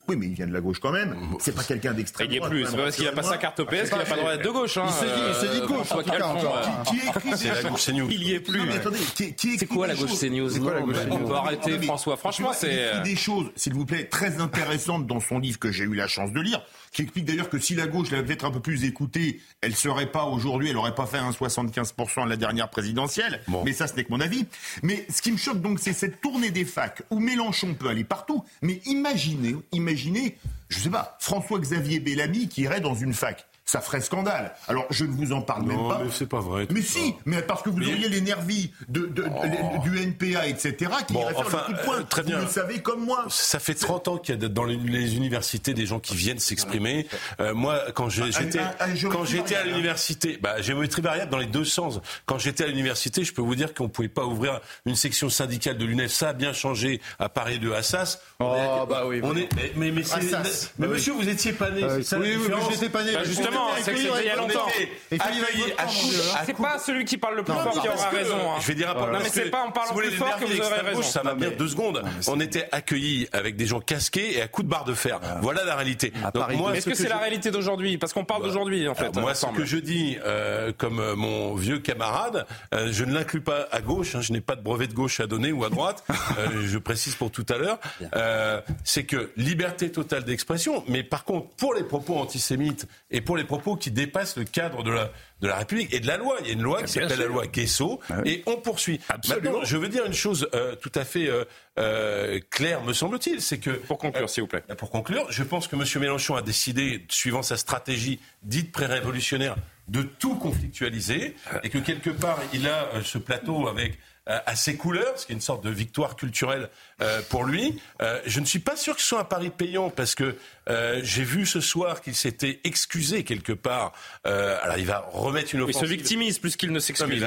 Oui, mais il vient de la gauche quand même. C'est pas quelqu'un d'extrême droite. Il est plus. C'est pas parce qu'il n'a pas sa carte PS qu'il n'a pas le droit d'être de gauche. Hein. Il s'est dit de gauche. Qui écrit c'est la gauche CNews. Il y est plus. Non, mais attendez, c'est quoi la gauche CNews? On peut arrêter François. Franchement, c'est... Il écrit des choses, s'il vous plaît, très intéressantes dans son livre que j'ai eu la chance de lire, qui explique d'ailleurs que si la gauche l'avait peut-être un peu plus écoutée, elle serait pas aujourd'hui, elle aurait pas fait un 75% à la dernière présidentielle. Bon. Mais ça, ce n'est que mon avis. Mais ce qui me choque donc, c'est cette tournée des facs où Mélenchon peut aller partout. Mais imaginez, je sais pas, François-Xavier Bellamy qui irait dans une fac. Ça ferait scandale. Alors, je ne vous en parle même pas. Non, mais c'est pas vrai. Mais si, mais parce que vous auriez les nervis du NPA, etc., qui iraient faire le coup de poing. Très bien. Vous le savez comme moi. Ça fait 30 ans qu'il y a dans les universités des gens qui viennent s'exprimer. Moi, quand j'étais à l'université, géométrie variable dans les deux sens. Quand j'étais à l'université, je peux vous dire qu'on ne pouvait pas ouvrir une section syndicale de l'UNEF. Ça a bien changé à Paris de Assas. Mais monsieur, vous étiez pas né. Oui, j'étais pas né. Justement, c'est que c'était il y a longtemps. C'est pas celui qui parle le plus fort qui aura raison. Je vais dire un peu. Non, mais c'est pas en parlant plus fort que vous aurez raison. Ça va bien 2 secondes. On était accueillis avec des gens casqués et à coups de barre de fer. Voilà la réalité. Est-ce que c'est la réalité d'aujourd'hui? Parce qu'on parle d'aujourd'hui, en fait. Moi, ce que je dis, comme mon vieux camarade, je ne l'inclus pas à gauche. Je n'ai pas de brevet de gauche à donner ou à droite. Je précise pour tout à l'heure. C'est que liberté totale d'expression. Mais par contre, pour les propos antisémites et pour les propos qui dépassent le cadre de la République et de la loi. Il y a une loi qui s'appelle la loi Guesso et on poursuit. Absolument. Maintenant, je veux dire une chose tout à fait claire, me semble-t-il, c'est que... Pour conclure, s'il vous plaît. Pour conclure, je pense que M. Mélenchon a décidé, suivant sa stratégie dite pré-révolutionnaire, de tout conflictualiser et que quelque part, il a ce plateau avec... à ses couleurs, ce qui est une sorte de victoire culturelle pour lui. Je ne suis pas sûr que ce soit un pari payant parce que j'ai vu ce soir qu'il s'était excusé quelque part. Alors il va remettre une offensive. Il se victimise plus qu'il ne s'excuse.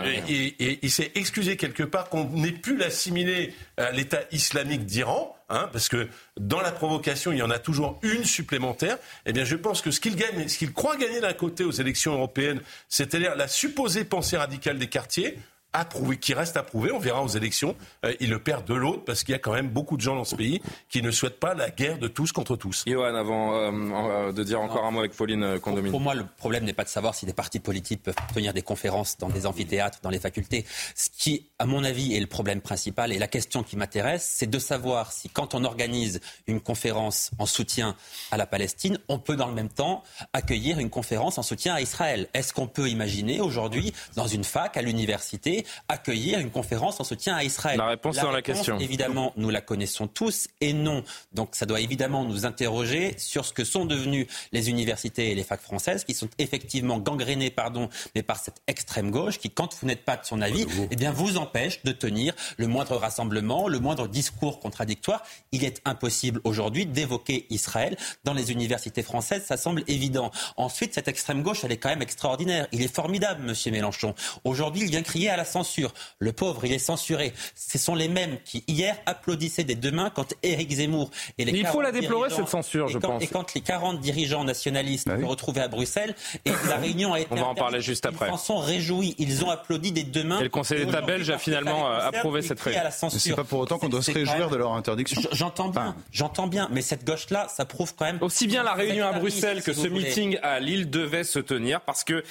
Et il s'est excusé quelque part qu'on n'ait pu l'assimiler à l'État islamique d'Iran. Parce que dans la provocation, il y en a toujours une supplémentaire. Eh bien, je pense que ce qu'il croit gagner d'un côté aux élections européennes, c'est-à-dire la supposée pensée radicale des quartiers, qui reste à prouver, on verra aux élections, il le perd de l'autre parce qu'il y a quand même beaucoup de gens dans ce pays qui ne souhaitent pas la guerre de tous contre tous. Johan, avant de dire encore un mot avec Pauline Condomine. Pour moi, le problème n'est pas de savoir si des partis politiques peuvent tenir des conférences dans des amphithéâtres, dans les facultés. Ce qui, à mon avis, est le problème principal et la question qui m'intéresse, c'est de savoir si quand on organise une conférence en soutien à la Palestine, on peut dans le même temps accueillir une conférence en soutien à Israël. Est-ce qu'on peut imaginer aujourd'hui, dans une fac, à l'université, accueillir une conférence en soutien à Israël? La réponse dans la question. Évidemment, nous la connaissons tous et non. Donc ça doit évidemment nous interroger sur ce que sont devenues les universités et les facs françaises qui sont effectivement gangrénées, mais par cette extrême gauche qui, quand vous n'êtes pas de son avis, vous empêche de tenir le moindre rassemblement, le moindre discours contradictoire. Il est impossible aujourd'hui d'évoquer Israël dans les universités françaises, ça semble évident. Ensuite, cette extrême gauche, elle est quand même extraordinaire. Il est formidable, monsieur Mélenchon. Aujourd'hui, il vient crier à la censure. Le pauvre, il est censuré. Ce sont les mêmes qui, hier, applaudissaient des deux mains quand Éric Zemmour et les il faut la déplorer, cette censure, je pense. Et quand les 40 dirigeants nationalistes se retrouvaient à Bruxelles, et la réunion a été... On va en parler juste après. Ils s'en sont réjouis. Ils ont applaudi des deux mains. Et le Conseil d'État belge a finalement approuvé cette règle. C'est pas pour autant qu'on doit se réjouir de leur interdiction. J'entends bien. Mais cette gauche-là, ça prouve quand même... Aussi bien la réunion à Bruxelles que ce meeting à Lille devait se tenir parce que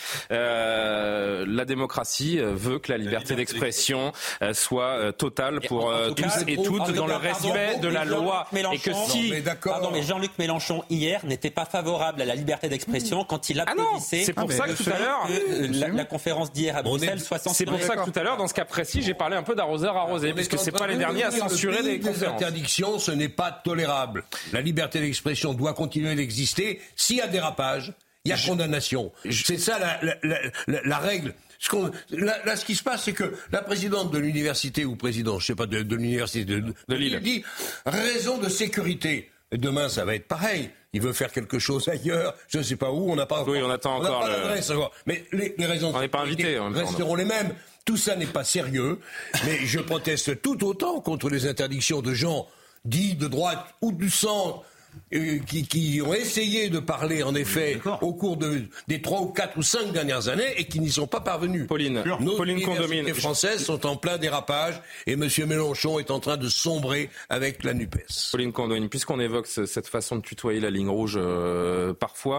la démocratie veut que la liberté d'expression soit totale pour tous et toutes dans le respect de la loi. Et que si... mais Jean-Luc Mélenchon, hier, n'était pas favorable à la liberté d'expression quand il applaudissait... c'est pour ça que tout à l'heure... La conférence d'hier à Bruxelles, 60... C'est pour ça que tout à l'heure, dans ce cas précis, j'ai parlé un peu d'arroseur arrosé, puisque c'est pas les derniers à censurer des conférences. L'interdiction, ce n'est pas tolérable. La liberté d'expression doit continuer d'exister. S'il y a dérapage, il y a condamnation. C'est ça la règle. Là, ce qui se passe, c'est que la présidente de l'université ou président, je sais pas, de l'université de Lille dit raison de sécurité. Et demain, ça va être pareil. Il veut faire quelque chose ailleurs, je ne sais pas où, on n'a pas. Oui, on attend encore l'adresse. Mais les raisons. On n'est pas invité. Resteront les mêmes. Tout ça n'est pas sérieux. Mais je proteste tout autant contre les interdictions de gens dits de droite ou du centre. qui ont essayé de parler, en effet, au cours des 3 ou 4 ou 5 dernières années et qui n'y sont pas parvenus. Pauline Condomine. Les Françaises sont en plein dérapage et M. Mélenchon est en train de sombrer avec la NUPES. Pauline Condomine, puisqu'on évoque cette façon de tutoyer la ligne rouge parfois,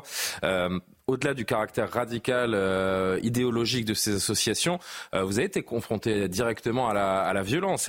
au-delà du caractère radical, idéologique de ces associations, vous avez été confronté directement à la violence et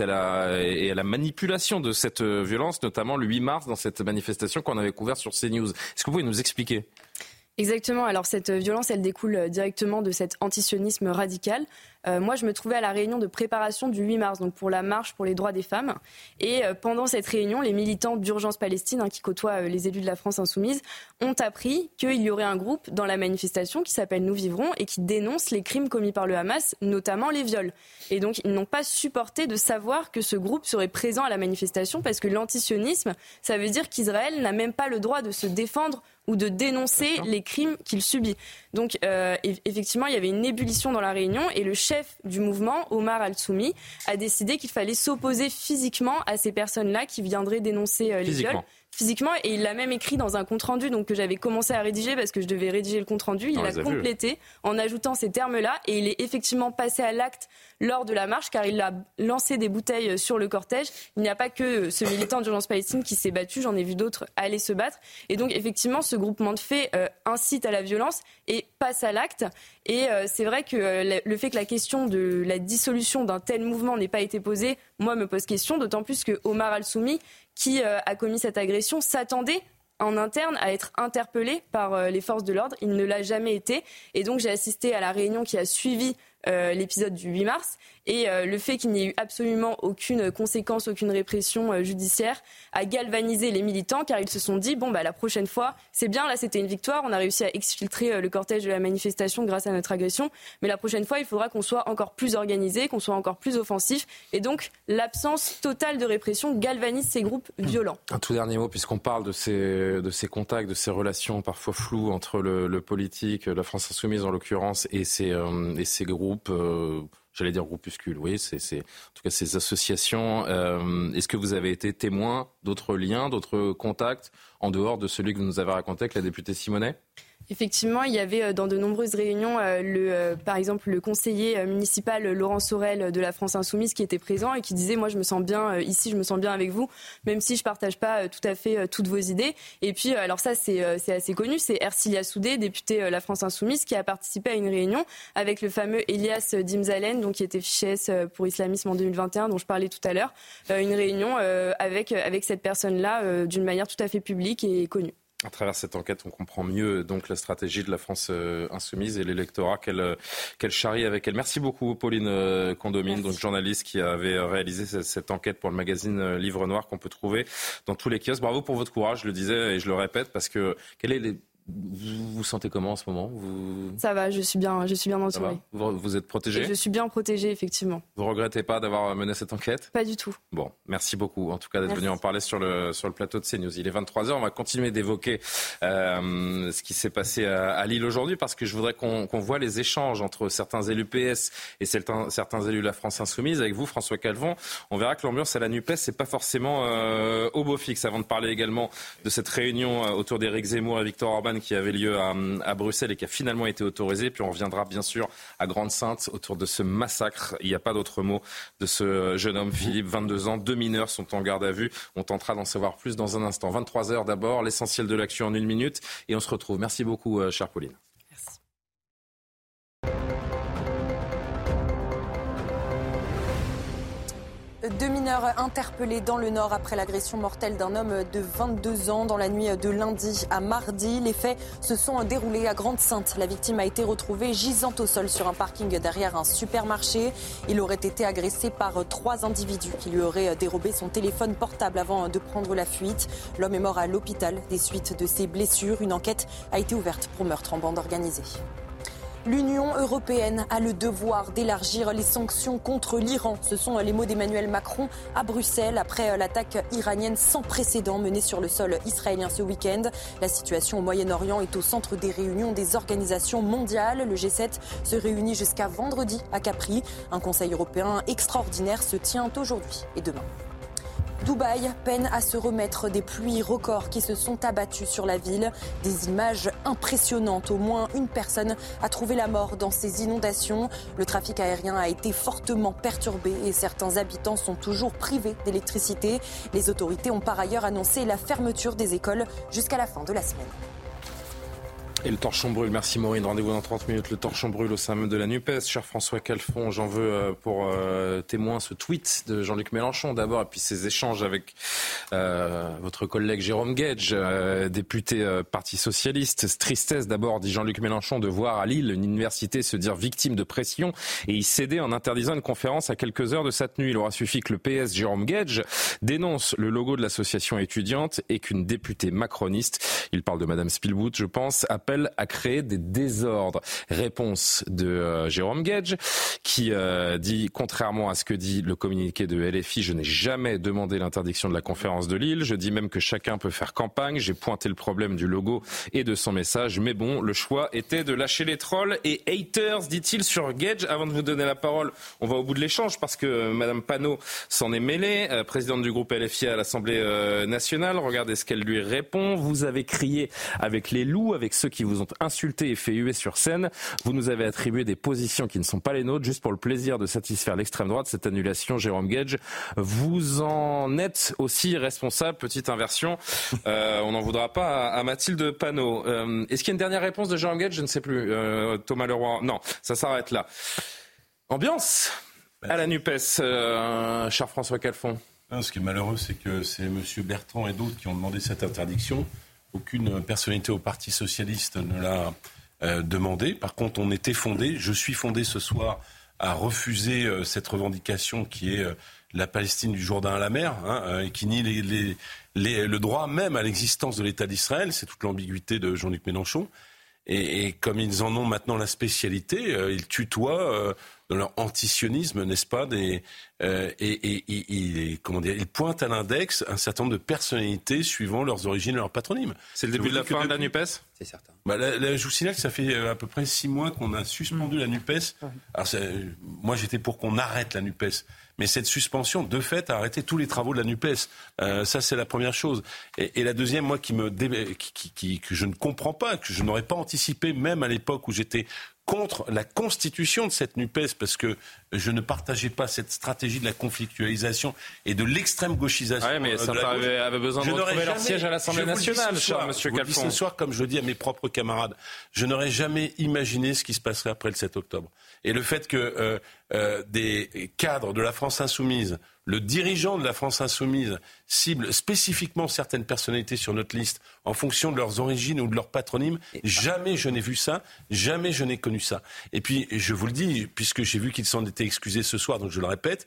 à la manipulation de cette violence, notamment le 8 mars dans cette manifestation qu'on avait couverte sur CNews. Est-ce que vous pouvez nous expliquer ? Exactement. Alors cette violence, elle découle directement de cet antisionisme radical. Moi, je me trouvais à la réunion de préparation du 8 mars, donc pour la marche pour les droits des femmes. Et pendant cette réunion, les militants d'Urgence Palestine, qui côtoient les élus de la France insoumise, ont appris qu'il y aurait un groupe dans la manifestation qui s'appelle Nous Vivrons et qui dénonce les crimes commis par le Hamas, notamment les viols. Et donc, ils n'ont pas supporté de savoir que ce groupe serait présent à la manifestation parce que l'antisionisme, ça veut dire qu'Israël n'a même pas le droit de se défendre ou de dénoncer les crimes qu'il subit. Donc, effectivement, il y avait une ébullition dans la réunion et le chef du mouvement, Omar Al-Soumi, a décidé qu'il fallait s'opposer physiquement à ces personnes-là qui viendraient dénoncer les viols. Physiquement, et il l'a même écrit dans un compte-rendu donc, que j'avais commencé à rédiger parce que je devais rédiger le compte-rendu. Il l'a complété en ajoutant ces termes-là et il est effectivement passé à l'acte lors de la marche car il a lancé des bouteilles sur le cortège. Il n'y a pas que ce militant d'Urgence Palestine qui s'est battu, j'en ai vu d'autres aller se battre. Et donc effectivement, ce groupement de faits incite à la violence et passe à l'acte. Et c'est vrai que le fait que la question de la dissolution d'un tel mouvement n'ait pas été posée, moi, me pose question, d'autant plus que Omar Al-Soumi, qui a commis cette agression, s'attendait en interne à être interpellé par les forces de l'ordre. Il ne l'a jamais été. Et donc, j'ai assisté à la réunion qui a suivi l'épisode du 8 mars. Et le fait qu'il n'y ait eu absolument aucune conséquence, aucune répression judiciaire a galvanisé les militants car ils se sont dit, la prochaine fois, c'est bien, là c'était une victoire, on a réussi à exfiltrer le cortège de la manifestation grâce à notre agression, mais la prochaine fois, il faudra qu'on soit encore plus organisé, qu'on soit encore plus offensif. Et donc, l'absence totale de répression galvanise ces groupes violents. Un tout dernier mot, puisqu'on parle de ces contacts, de ces relations parfois floues entre le politique, la France insoumise en l'occurrence, et ces groupes... J'allais dire groupuscules, oui, c'est en tout cas ces associations. Est-ce que vous avez été témoin d'autres liens, d'autres contacts, en dehors de celui que vous nous avez raconté avec la députée Simonet ? Effectivement, il y avait dans de nombreuses réunions, par exemple, le conseiller municipal Laurent Sorel de la France Insoumise qui était présent et qui disait « Moi, je me sens bien ici, je me sens bien avec vous, même si je ne partage pas tout à fait toutes vos idées. » Et puis, alors ça, c'est assez connu, c'est Ercilia Soudé, député La France Insoumise, qui a participé à une réunion avec le fameux Elias Dimzalen, donc, qui était fiché S pour islamisme en 2021, dont je parlais tout à l'heure. Une réunion avec cette personne-là d'une manière tout à fait publique et connue. À travers cette enquête, on comprend mieux donc la stratégie de la France insoumise et l'électorat qu'elle charrie avec elle. Merci beaucoup, Pauline Condomine, donc journaliste qui avait réalisé cette enquête pour le magazine Livre Noir qu'on peut trouver dans tous les kiosques. Bravo pour votre courage, je le disais et je le répète, parce que vous vous sentez comment en ce moment ? Ça va, je suis bien entourée. Vous êtes protégée ? Je suis bien protégée, effectivement. Vous regrettez pas d'avoir mené cette enquête ? Pas du tout. Bon, merci beaucoup en tout cas d'être venu en parler sur le plateau de CNews. Il est 23h, on va continuer d'évoquer ce qui s'est passé à Lille aujourd'hui, parce que je voudrais qu'on voit les échanges entre certains élus PS et certains élus de la France Insoumise. Avec vous, François Calvon, on verra que l'ambiance à la NUPES c'est pas forcément au beau fixe. Avant de parler également de cette réunion autour d'Éric Zemmour et Viktor Orban qui avait lieu à Bruxelles et qui a finalement été autorisé. Puis on reviendra bien sûr à Grande-Synthe autour de ce massacre. Il n'y a pas d'autre mot de ce jeune homme, Philippe, 22 ans. 2 mineurs sont en garde à vue. On tentera d'en savoir plus dans un instant. 23h d'abord, l'essentiel de l'actu en 1 minute. Et on se retrouve. Merci beaucoup, chère Pauline. 2 mineurs interpellés dans le Nord après l'agression mortelle d'un homme de 22 ans dans la nuit de lundi à mardi. Les faits se sont déroulés à Grande-Synthe. La victime a été retrouvée gisante au sol sur un parking derrière un supermarché. Il aurait été agressé par 3 individus qui lui auraient dérobé son téléphone portable avant de prendre la fuite. L'homme est mort à l'hôpital des suites de ses blessures. Une enquête a été ouverte pour meurtre en bande organisée. L'Union européenne a le devoir d'élargir les sanctions contre l'Iran. Ce sont les mots d'Emmanuel Macron à Bruxelles après l'attaque iranienne sans précédent menée sur le sol israélien ce week-end. La situation au Moyen-Orient est au centre des réunions des organisations mondiales. Le G7 se réunit jusqu'à vendredi à Capri. Un Conseil européen extraordinaire se tient aujourd'hui et demain. Dubaï peine à se remettre des pluies records qui se sont abattues sur la ville. Des images impressionnantes. Au moins une personne a trouvé la mort dans ces inondations. Le trafic aérien a été fortement perturbé et certains habitants sont toujours privés d'électricité. Les autorités ont par ailleurs annoncé la fermeture des écoles jusqu'à la fin de la semaine. Et le torchon brûle, merci Maureen, rendez-vous dans 30 minutes, le torchon brûle au sein même de la NUPES. Cher François Calfon, j'en veux pour témoin ce tweet de Jean-Luc Mélenchon d'abord, et puis ses échanges avec votre collègue Jérôme Guedj, député Parti Socialiste. Tristesse d'abord, dit Jean-Luc Mélenchon, de voir à Lille une université se dire victime de pression et y céder en interdisant une conférence à quelques heures de sa tenue. Il aura suffi que le PS Jérôme Guedj dénonce le logo de l'association étudiante et qu'une députée macroniste, il parle de Madame Spielbout, je pense, appelle à créer des désordres. Réponse de Jérôme Guedj qui dit, contrairement à ce que dit le communiqué de LFI, je n'ai jamais demandé l'interdiction de la conférence de Lille. Je dis même que chacun peut faire campagne. J'ai pointé le problème du logo et de son message. Mais bon, le choix était de lâcher les trolls et haters, dit-il sur Guedj. Avant de vous donner la parole, on va au bout de l'échange parce que Madame Panot s'en est mêlée, présidente du groupe LFI à l'Assemblée nationale. Regardez ce qu'elle lui répond. Vous avez crié avec les loups, avec ceux qui vous ont insulté et fait huer sur scène. Vous nous avez attribué des positions qui ne sont pas les nôtres, juste pour le plaisir de satisfaire l'extrême droite. Cette annulation, Jérôme Guedj, vous en êtes aussi responsable. Petite inversion. On n'en voudra pas à Mathilde Panot. Est-ce qu'il y a une dernière réponse de Jérôme Guedj ? Je ne sais plus. Thomas Leroy. Non, ça s'arrête là. Ambiance à la NUPES, cher François Calfon. Ce qui est malheureux, c'est que c'est M. Bertrand et d'autres qui ont demandé cette interdiction. Aucune personnalité au Parti Socialiste ne l'a demandé. Par contre, on était fondé, je suis fondé ce soir à refuser cette revendication qui est la Palestine du Jourdain à la mer, et qui nie le droit même à l'existence de l'État d'Israël. C'est toute l'ambiguïté de Jean-Luc Mélenchon. Et comme ils en ont maintenant la spécialité, ils tutoient dans leur antisionisme, n'est-ce pas, ils pointent à l'index un certain nombre de personnalités suivant leurs origines et leur patronyme. C'est le début de la fin de la NUPES ? C'est certain. Je vous signale que ça fait à peu près 6 mois qu'on a suspendu la NUPES. Alors, moi, j'étais pour qu'on arrête la NUPES. Mais cette suspension, de fait, a arrêté tous les travaux de la NUPES. Ça, c'est la première chose. Et la deuxième, moi, que je ne comprends pas, que je n'aurais pas anticipé, même à l'époque où j'étais contre la constitution de cette NUPES, parce que je ne partageais pas cette stratégie de la conflictualisation et de l'extrême gauchisation. Oui, mais ça avait besoin de retrouver leur siège à l'Assemblée nationale, cher Monsieur Calfon. Je vous le dis ce soir, comme je le dis à mes propres camarades, je n'aurais jamais imaginé ce qui se passerait après le 7 octobre. Et le fait que des cadres de la France Insoumise, le dirigeant de la France Insoumise cible spécifiquement certaines personnalités sur notre liste en fonction de leurs origines ou de leur patronyme, jamais je n'ai vu ça, jamais je n'ai connu ça. Et puis, je vous le dis, puisque j'ai vu qu'ils s'en étaient excusés ce soir, donc je le répète,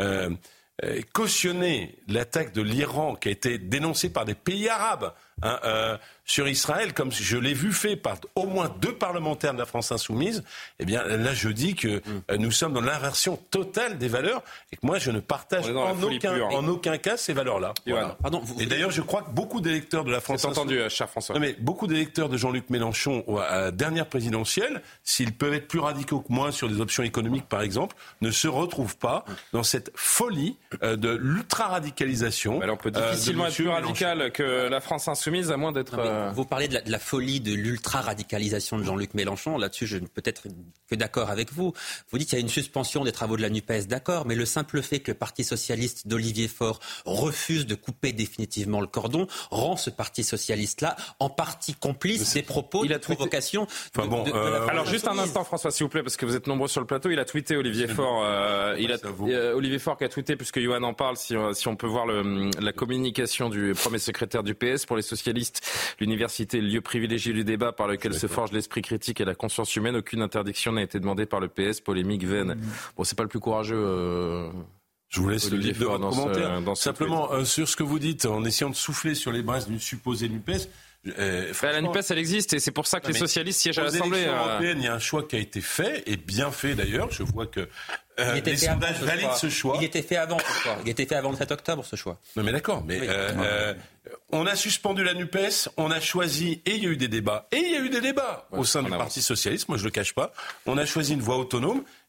cautionner l'attaque de l'Iran qui a été dénoncée par des pays arabes sur Israël, comme je l'ai vu fait par au moins 2 parlementaires de la France Insoumise, eh bien là je dis que nous sommes dans l'inversion totale des valeurs et que moi je ne partage en aucun cas ces valeurs-là. Voilà. Pardon, et d'ailleurs je crois que beaucoup d'électeurs de la France Insoumise, entendu, cher François. Non, mais beaucoup d'électeurs de Jean-Luc Mélenchon à la dernière présidentielle, s'ils peuvent être plus radicaux que moi sur des options économiques par exemple, ne se retrouvent pas dans cette folie de l'ultra-radicalisation. On peut difficilement être plus radical que la France Insoumise, à moins d'être... Vous parlez de la folie de l'ultra-radicalisation de Jean-Luc Mélenchon. Là-dessus, je ne peux être que d'accord avec vous. Vous dites qu'il y a une suspension des travaux de la NUPES, d'accord, mais le simple fait que le Parti socialiste d'Olivier Faure refuse de couper définitivement le cordon rend ce Parti socialiste-là en partie complice des propos de provocation. Alors juste un instant, François, s'il vous plaît, parce que vous êtes nombreux sur le plateau. Il a tweeté Olivier Faure. Olivier Faure qui a tweeté, puisque Yoann en parle, si on peut voir la communication du premier secrétaire du PS. Pour les socialistes, l'université est le lieu privilégié du débat par lequel se forge l'esprit critique et la conscience humaine. Aucune interdiction n'a été demandée par le PS. Polémique vaine. Bon, c'est pas le plus courageux. Je vous laisse le livre de votre commentaire. Simplement, sur ce que vous dites, en essayant de souffler sur les braises d'une supposée NUPES. La NUPES, elle existe et c'est pour ça que les socialistes siègent à l'Assemblée. Européenne, il y a un choix qui a été fait et bien fait d'ailleurs. Je vois que les sondages valident ce choix. Il était fait avant ce choix. Il était fait avant le 7 octobre ce choix. Non mais d'accord. Mais on a suspendu la NUPES, on a choisi et il y a eu des débats au sein du Parti socialiste. Moi je le cache pas. On a choisi une voie autonome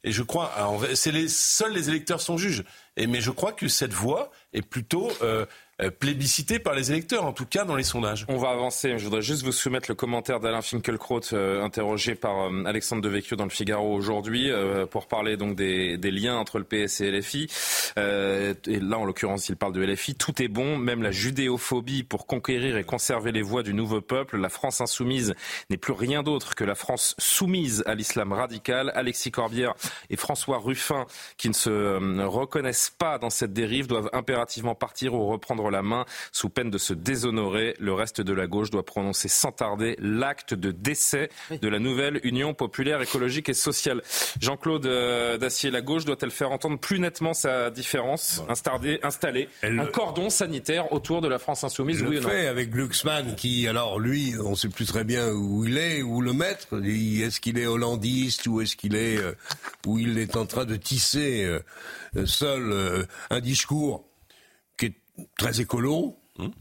Et je crois, seuls les électeurs sont juges. Mais je crois que cette voie est plutôt plébiscité par les électeurs, en tout cas dans les sondages. On va avancer. Je voudrais juste vous soumettre le commentaire d'Alain Finkielkraut, interrogé par Alexandre Devecchio dans le Figaro aujourd'hui, pour parler donc des liens entre le PS et LFI. Et là, en l'occurrence, il parle de LFI. Tout est bon, même la judéophobie pour conquérir et conserver les voix du nouveau peuple. La France insoumise n'est plus rien d'autre que la France soumise à l'islam radical. Alexis Corbière et François Ruffin, qui ne se reconnaissent pas dans cette dérive, doivent impérativement partir ou reprendre la main sous peine de se déshonorer. Le reste de la gauche doit prononcer sans tarder l'acte de décès de la nouvelle Union populaire écologique et sociale. Jean-Claude Dacier, la gauche doit-elle faire entendre plus nettement sa différence, installer un cordon sanitaire autour de la France insoumise, oui ou non? Le fait avec Glucksmann qui, alors lui, on ne sait plus très bien où il est, où le mettre. Est-ce qu'il est hollandiste ou est-ce qu'il est où il est en train de tisser seul un discours qui est très écolo.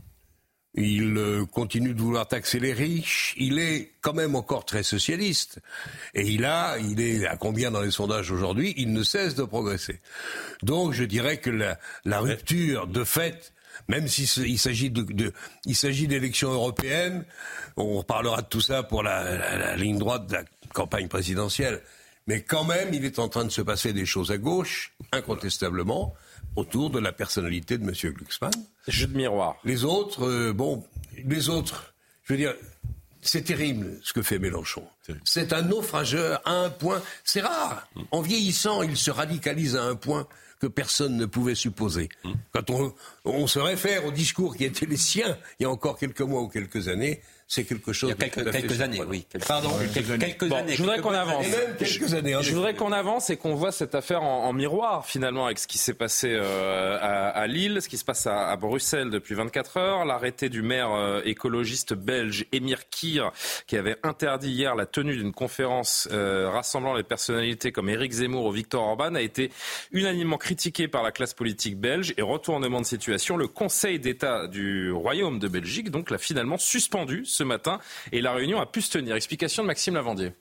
Il continue de vouloir taxer les riches. Il est quand même encore très socialiste. Et il est à combien dans les sondages aujourd'hui? Il ne cesse de progresser. Donc je dirais que la rupture de fait, même s'il s'agit d'élections européennes, on reparlera de tout ça pour la ligne droite de la campagne présidentielle. Mais quand même, il est en train de se passer des choses à gauche, incontestablement, autour de la personnalité de M. Glucksmann. Jeu de miroir. Les autres, je veux dire, c'est terrible ce que fait Mélenchon. C'est un naufrageur à un point. C'est rare. En vieillissant, il se radicalise à un point que personne ne pouvait supposer. Quand on se réfère aux discours qui étaient les siens il y a encore quelques mois ou quelques années, c'est quelque chose. Il y a quelques années, oui. Pardon, quelques années. Je voudrais qu'on avance. Je voudrais qu'on avance et qu'on voit cette affaire en miroir finalement avec ce qui s'est passé à Lille, ce qui se passe à Bruxelles depuis 24 heures, l'arrêté du maire écologiste belge Emir Kir qui avait interdit hier la tenue d'une conférence rassemblant les personnalités comme Éric Zemmour ou Viktor Orban a été unanimement critiqué par la classe politique belge et retournement de situation. Le Conseil d'État du Royaume de Belgique donc l'a finalement suspendu ce matin et la réunion a pu se tenir. Explication de Maxime Lavandier.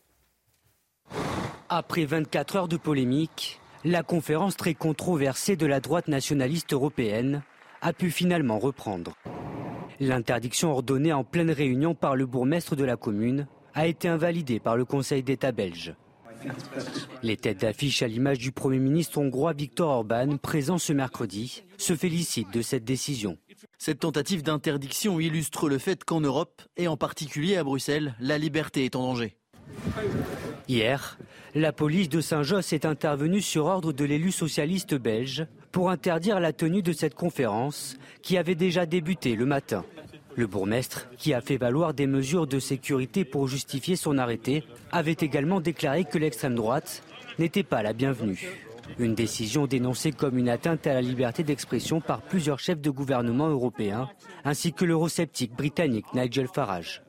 Après 24 heures de polémique, la conférence très controversée de la droite nationaliste européenne a pu finalement reprendre. L'interdiction ordonnée en pleine réunion par le bourgmestre de la commune a été invalidée par le Conseil d'État belge. Les têtes d'affiche à l'image du Premier ministre hongrois Viktor Orban, présent ce mercredi, se félicitent de cette décision. Cette tentative d'interdiction illustre le fait qu'en Europe, et en particulier à Bruxelles, la liberté est en danger. Hier, la police de Saint-Josse est intervenue sur ordre de l'élu socialiste belge pour interdire la tenue de cette conférence qui avait déjà débuté le matin. Le bourgmestre, qui a fait valoir des mesures de sécurité pour justifier son arrêté, avait également déclaré que l'extrême droite n'était pas la bienvenue. Une décision dénoncée comme une atteinte à la liberté d'expression par plusieurs chefs de gouvernement européens, ainsi que l'eurosceptique britannique Nigel Farage.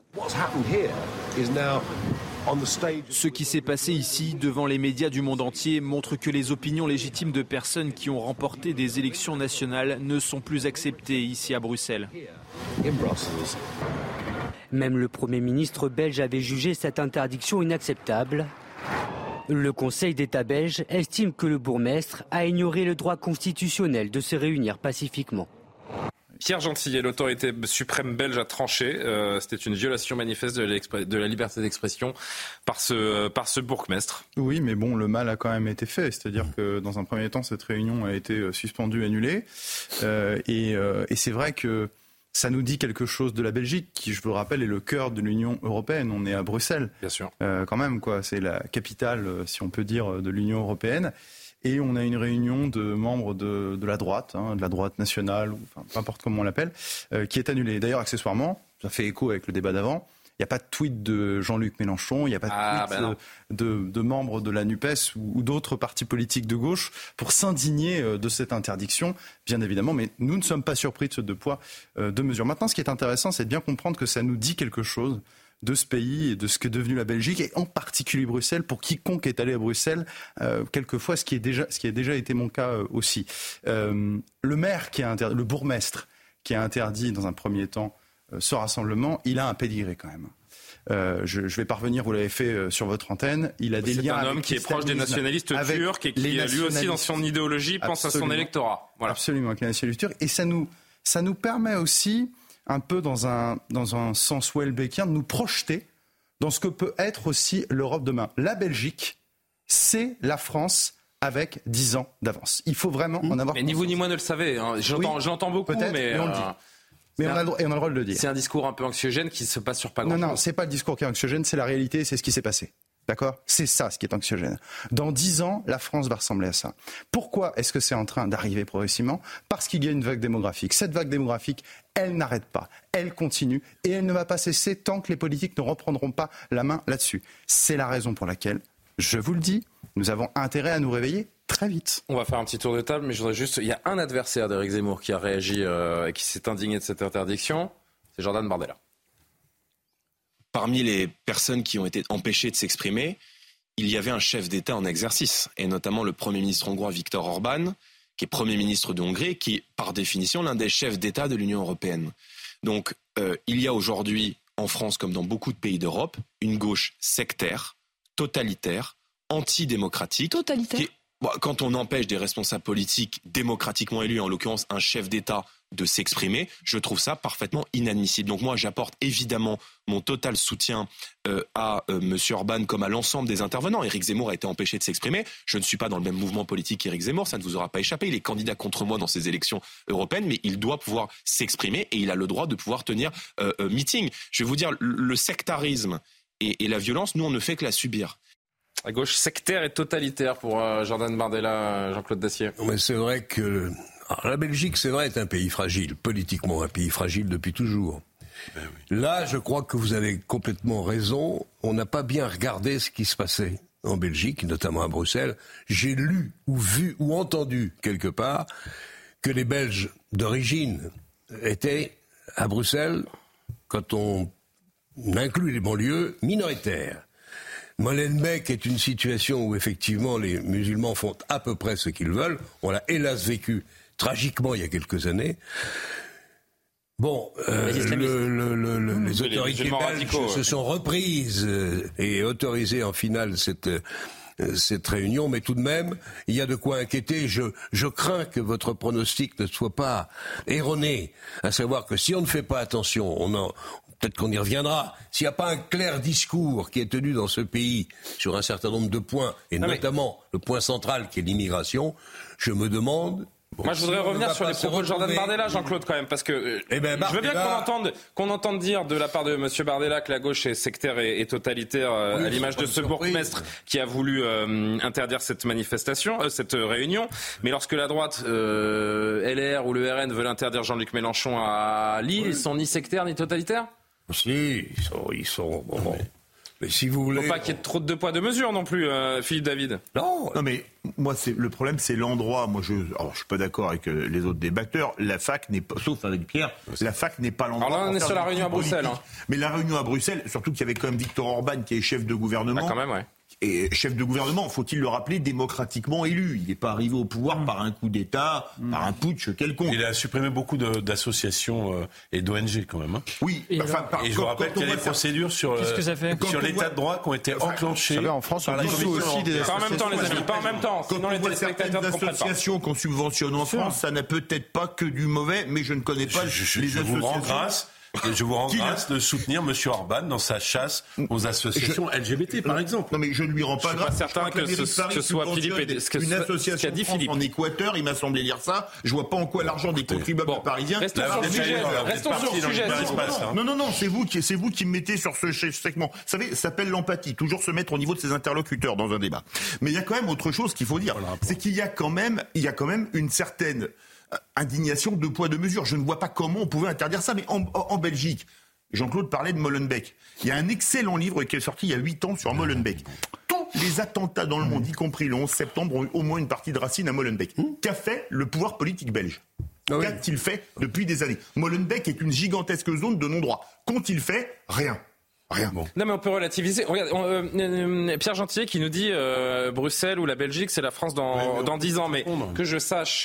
Ce qui s'est passé ici, devant les médias du monde entier, montre que les opinions légitimes de personnes qui ont remporté des élections nationales ne sont plus acceptées ici à Bruxelles. Même le Premier ministre belge avait jugé cette interdiction inacceptable. Le Conseil d'État belge estime que le bourgmestre a ignoré le droit constitutionnel de se réunir pacifiquement. Pierre Gentillet, l'autorité suprême belge a tranché. C'était une violation manifeste de la liberté d'expression par ce bourgmestre. Oui, mais bon, le mal a quand même été fait. C'est-à-dire que dans un premier temps, cette réunion a été suspendue, annulée. Et c'est vrai que ça nous dit quelque chose de la Belgique, qui, je vous le rappelle, est le cœur de l'Union européenne. On est à Bruxelles. Bien sûr. Quand même, quoi. C'est la capitale, si on peut dire, de l'Union européenne. Et on a une réunion de membres de la droite, de la droite nationale, ou enfin, peu importe comment on l'appelle, qui est annulée. D'ailleurs, accessoirement, ça fait écho avec le débat d'avant, il n'y a pas de tweet de Jean-Luc Mélenchon, il n'y a pas de tweet de membres de la NUPES ou d'autres partis politiques de gauche pour s'indigner de cette interdiction, bien évidemment. Mais nous ne sommes pas surpris de ce deux poids, deux mesures. Maintenant, ce qui est intéressant, c'est de bien comprendre que ça nous dit quelque chose de ce pays et de ce qu'est devenu la Belgique, et en particulier Bruxelles, pour quiconque est allé à Bruxelles, quelquefois, ce qui a déjà été mon cas aussi. Le bourgmestre qui a interdit dans un premier temps ce rassemblement, il a un pédigré quand même. je vais parvenir, vous l'avez fait sur votre antenne, il a des liens. C'est un homme qui est proche des nationalistes turcs et qui, lui aussi, dans son idéologie, pense à son électorat. Voilà. Absolument, avec les nationalistes turcs. Et ça nous permet aussi, un peu dans un sens Houellebecquien, de nous projeter dans ce que peut être aussi l'Europe demain. La Belgique, c'est la France avec 10 ans d'avance. Il faut vraiment en avoir. Mais ni vous ni moi ne le savez. Hein. J'entends beaucoup, mais on le dit. Mais on a le droit de le dire. C'est un discours un peu anxiogène qui se passe sur pas grand-chose. Non, c'est pas le discours qui est anxiogène, c'est la réalité, c'est ce qui s'est passé. D'accord ? C'est ça ce qui est anxiogène. Dans 10 ans, la France va ressembler à ça. Pourquoi est-ce que c'est en train d'arriver progressivement ? Parce qu'il y a une vague démographique. Cette vague démographique, elle n'arrête pas. Elle continue et elle ne va pas cesser tant que les politiques ne reprendront pas la main là-dessus. C'est la raison pour laquelle, je vous le dis, nous avons intérêt à nous réveiller très vite. On va faire un petit tour de table, mais je voudrais juste... Il y a un adversaire d'Éric Zemmour qui a réagi et qui s'est indigné de cette interdiction, c'est Jordan Bardella. Parmi les personnes qui ont été empêchées de s'exprimer, il y avait un chef d'État en exercice, et notamment le Premier ministre hongrois Viktor Orban, qui est Premier ministre de Hongrie, qui est par définition l'un des chefs d'État de l'Union européenne. Donc il y a aujourd'hui, en France comme dans beaucoup de pays d'Europe, une gauche sectaire, totalitaire, antidémocratique. Totalitaire. Quand on empêche des responsables politiques démocratiquement élus, en l'occurrence un chef d'État, de s'exprimer, je trouve ça parfaitement inadmissible. Donc moi, j'apporte évidemment mon total soutien à M. Orban comme à l'ensemble des intervenants. Éric Zemmour a été empêché de s'exprimer. Je ne suis pas dans le même mouvement politique qu'Éric Zemmour, ça ne vous aura pas échappé. Il est candidat contre moi dans ces élections européennes, mais il doit pouvoir s'exprimer et il a le droit de pouvoir tenir meeting. Je vais vous dire, le sectarisme et la violence, nous, on ne fait que la subir. À gauche sectaire et totalitaire pour Jordan Bardella, Jean-Claude Dacier. Mais c'est vrai que la Belgique, c'est vrai, est un pays fragile, politiquement un pays fragile depuis toujours. Ben oui. Là, je crois que vous avez complètement raison. On n'a pas bien regardé ce qui se passait en Belgique, notamment à Bruxelles. J'ai lu ou vu ou entendu quelque part que les Belges d'origine étaient à Bruxelles, quand on inclut les banlieues, minoritaires. Molenbeek est une situation où effectivement les musulmans font à peu près ce qu'ils veulent. On l'a hélas vécu tragiquement il y a quelques années. Bon, les autorités belges se sont reprises et autorisées en finale cette réunion, mais tout de même, il y a de quoi inquiéter. Je crains que votre pronostic ne soit pas erroné, à savoir que si on ne fait pas attention, peut-être qu'on y reviendra. S'il n'y a pas un clair discours qui est tenu dans ce pays sur un certain nombre de points, et notamment le point central qui est l'immigration, je me demande... Moi, je voudrais revenir sur les propos de Jordan Bardella, Jean-Claude, quand même, parce que je veux bien qu'on entende dire de la part de M. Bardella que la gauche est sectaire et totalitaire, à l'image de ce bourgmestre qui a voulu interdire cette manifestation, cette réunion. Mais lorsque la droite, LR ou le RN veulent interdire Jean-Luc Mélenchon à Lille, ils sont ni sectaires ni totalitaires ? Si, ils sont mais si vous voulez... Il ne faut pas qu'il y ait trop de deux poids deux mesures non plus, Philippe David. Non, mais moi, le problème, c'est l'endroit. Moi, je suis pas d'accord avec les autres débatteurs. La fac n'est pas, sauf avec Pierre, la fac n'est pas l'endroit. Alors là, on est sur la réunion à Bruxelles. Hein. Mais la réunion à Bruxelles, surtout qu'il y avait quand même Viktor Orban qui est chef de gouvernement. Ah, quand même, ouais. Et chef de gouvernement, faut-il le rappeler, démocratiquement élu. Il n'est pas arrivé au pouvoir par un coup d'État, par un putsch quelconque. Il a supprimé beaucoup d'associations et d'ONG quand même. Hein. Oui. Et je vous rappelle qu'il y a des procédures sur l'état de droit qui ont été enclenchées. Vous savez, en France, on dissout aussi des associations. Pas en même temps, les amis, pas en même temps. Quand on voit certaines associations qu'on subventionne en France, ça n'a peut-être pas que du mauvais, mais je ne connais pas les associations. Je vous rends grâce de soutenir M. Orban dans sa chasse aux associations LGBT, par exemple. Non, mais je ne lui rends pas grâce. Je suis pas certain que ce soit Philippe une association de France en Équateur, il m'a semblé lire ça. Je vois pas en quoi l'argent des contribuables parisiens. Restons sur le sujet. Non, c'est vous qui me mettez sur ce segment. Vous savez, ça s'appelle l'empathie. Toujours se mettre au niveau de ses interlocuteurs dans un débat. Mais il y a quand même autre chose qu'il faut dire. C'est qu'il y a quand même une certaine indignation de poids de mesure. Je ne vois pas comment on pouvait interdire ça. Mais en Belgique, Jean-Claude parlait de Molenbeek. Il y a un excellent livre qui est sorti il y a 8 ans sur Molenbeek. Tous les attentats dans le monde, y compris le 11 septembre, ont eu au moins une partie de racine à Molenbeek. Qu'a fait le pouvoir politique belge ? Qu'a-t-il fait depuis des années ? Molenbeek est une gigantesque zone de non-droit. Qu'ont-ils fait ? Rien. Bon. Non mais on peut relativiser. Regarde, Pierre Gentillet qui nous dit Bruxelles ou la Belgique c'est la France dans 10 ans. Mais que je sache,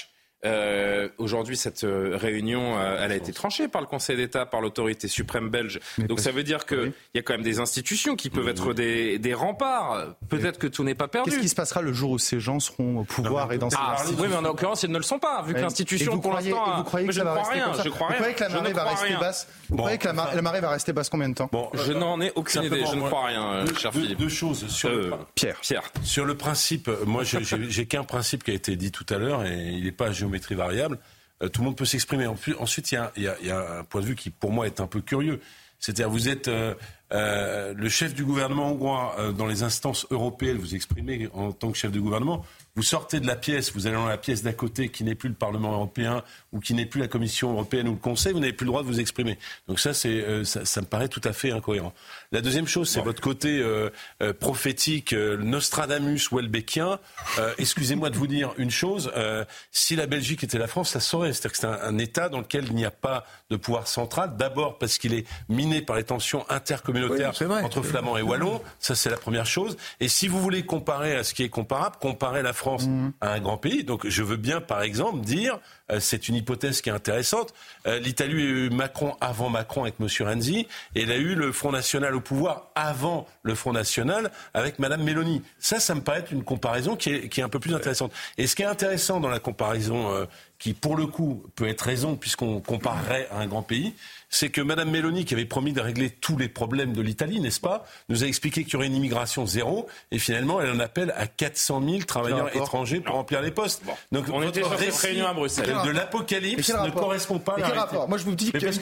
Aujourd'hui, cette réunion, elle a été tranchée par le Conseil d'État, par l'autorité suprême belge. Donc ça veut dire qu'il y a quand même des institutions qui peuvent être des remparts. Peut-être que tout n'est pas perdu. Qu'est-ce qui se passera le jour où ces gens seront au pouvoir et dans ces institutions ? Oui, mais en l'occurrence, ils ne le sont pas, vu que l'institution, pour l'instant... Vous croyez que ça va rester comme ça ? Vous croyez que la marée va rester basse ? Vous croyez que la marée va rester basse combien de temps ? Je n'en ai aucune idée, je ne crois rien, cher Philippe. Deux choses. Sur Pierre. Sur le principe, moi j'ai qu'un principe qui a été dit tout à l'heure, et il n'est pas à géométrie variable. Tout le monde peut s'exprimer. Ensuite, il y a un point de vue qui, pour moi, est un peu curieux. C'est-à-dire, vous êtes le chef du gouvernement hongrois dans les instances européennes, vous exprimez en tant que chef de gouvernement. Vous sortez de la pièce, vous allez dans la pièce d'à côté qui n'est plus le Parlement européen ou qui n'est plus la Commission européenne ou le Conseil, vous n'avez plus le droit de vous exprimer. Donc ça me paraît tout à fait incohérent. La deuxième chose, c'est votre côté prophétique, Nostradamus ou Welbeckien. Excusez-moi de vous dire une chose, si la Belgique était la France, ça saurait. C'est-à-dire que c'est un État dans lequel il n'y a pas de pouvoir central. D'abord parce qu'il est miné par les tensions intercommunautaires entre Flamands et Wallons. Ça, c'est la première chose. Et si vous voulez comparer à ce qui est comparable, comparez la France à un grand pays. Donc je veux bien, par exemple, dire, c'est une hypothèse qui est intéressante, l'Italie a eu Macron avant Macron avec M. Renzi, et elle a eu le Front National au pouvoir avant le Front National avec Mme Meloni. Ça me paraît être une comparaison qui est un peu plus intéressante. Et ce qui est intéressant dans la comparaison, qui pour le coup peut être raison puisqu'on comparerait à un grand pays, c'est que Mme Meloni, qui avait promis de régler tous les problèmes de l'Italie, n'est-ce pas, nous a expliqué qu'il y aurait une immigration zéro, et finalement elle en appelle à 400 000 travailleurs étrangers pour remplir les postes. Donc on était sur cette réunion à Bruxelles. De l'apocalypse ne correspond pas à la réalité. Moi je vous dis quelle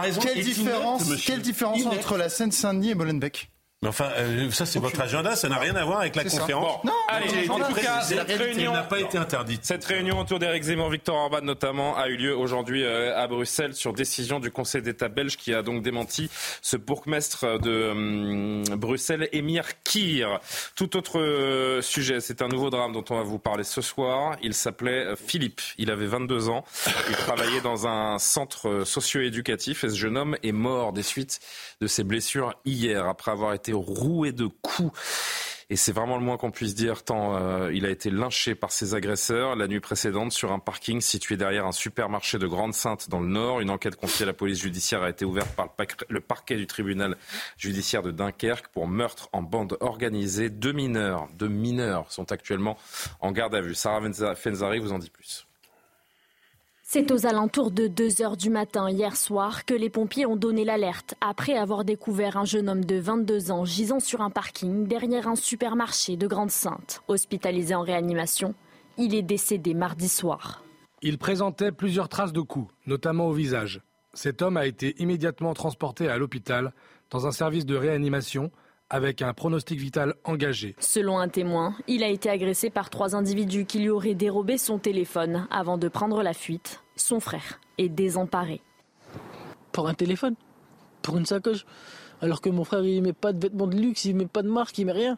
différence entre la Seine-Saint-Denis et Molenbeek ? Mais enfin, ça c'est votre agenda, ça n'a rien à voir avec la conférence. Non, allez, en tout cas, cette réunion n'a pas été interdite. Cette réunion autour d'Éric Zemmour, Viktor Orban notamment, a eu lieu aujourd'hui à Bruxelles sur décision du Conseil d'État belge qui a donc démenti ce bourgmestre de Bruxelles, Emir Kir. Tout autre sujet, c'est un nouveau drame dont on va vous parler ce soir. Il s'appelait Philippe, il avait 22 ans, il travaillait dans un centre socio-éducatif et ce jeune homme est mort des suites de ses blessures hier après avoir été roué de coups. Et c'est vraiment le moins qu'on puisse dire, tant il a été lynché par ses agresseurs la nuit précédente sur un parking situé derrière un supermarché de Grande-Synthe dans le Nord. Une enquête confiée à la police judiciaire a été ouverte par le parquet du tribunal judiciaire de Dunkerque pour meurtre en bande organisée. Deux mineurs sont actuellement en garde à vue. Sarah Fenzari vous en dit plus. C'est aux alentours de 2h du matin hier soir que les pompiers ont donné l'alerte après avoir découvert un jeune homme de 22 ans gisant sur un parking derrière un supermarché de Grande-Synthe. Hospitalisé en réanimation, il est décédé mardi soir. Il présentait plusieurs traces de coups, notamment au visage. Cet homme a été immédiatement transporté à l'hôpital dans un service de réanimation avec un pronostic vital engagé. Selon un témoin, il a été agressé par 3 individus qui lui auraient dérobé son téléphone avant de prendre la fuite. Son frère est désemparé. Pour un téléphone ? Pour une sacoche ? Alors que mon frère, il met pas de vêtements de luxe, il met pas de marque, il met rien.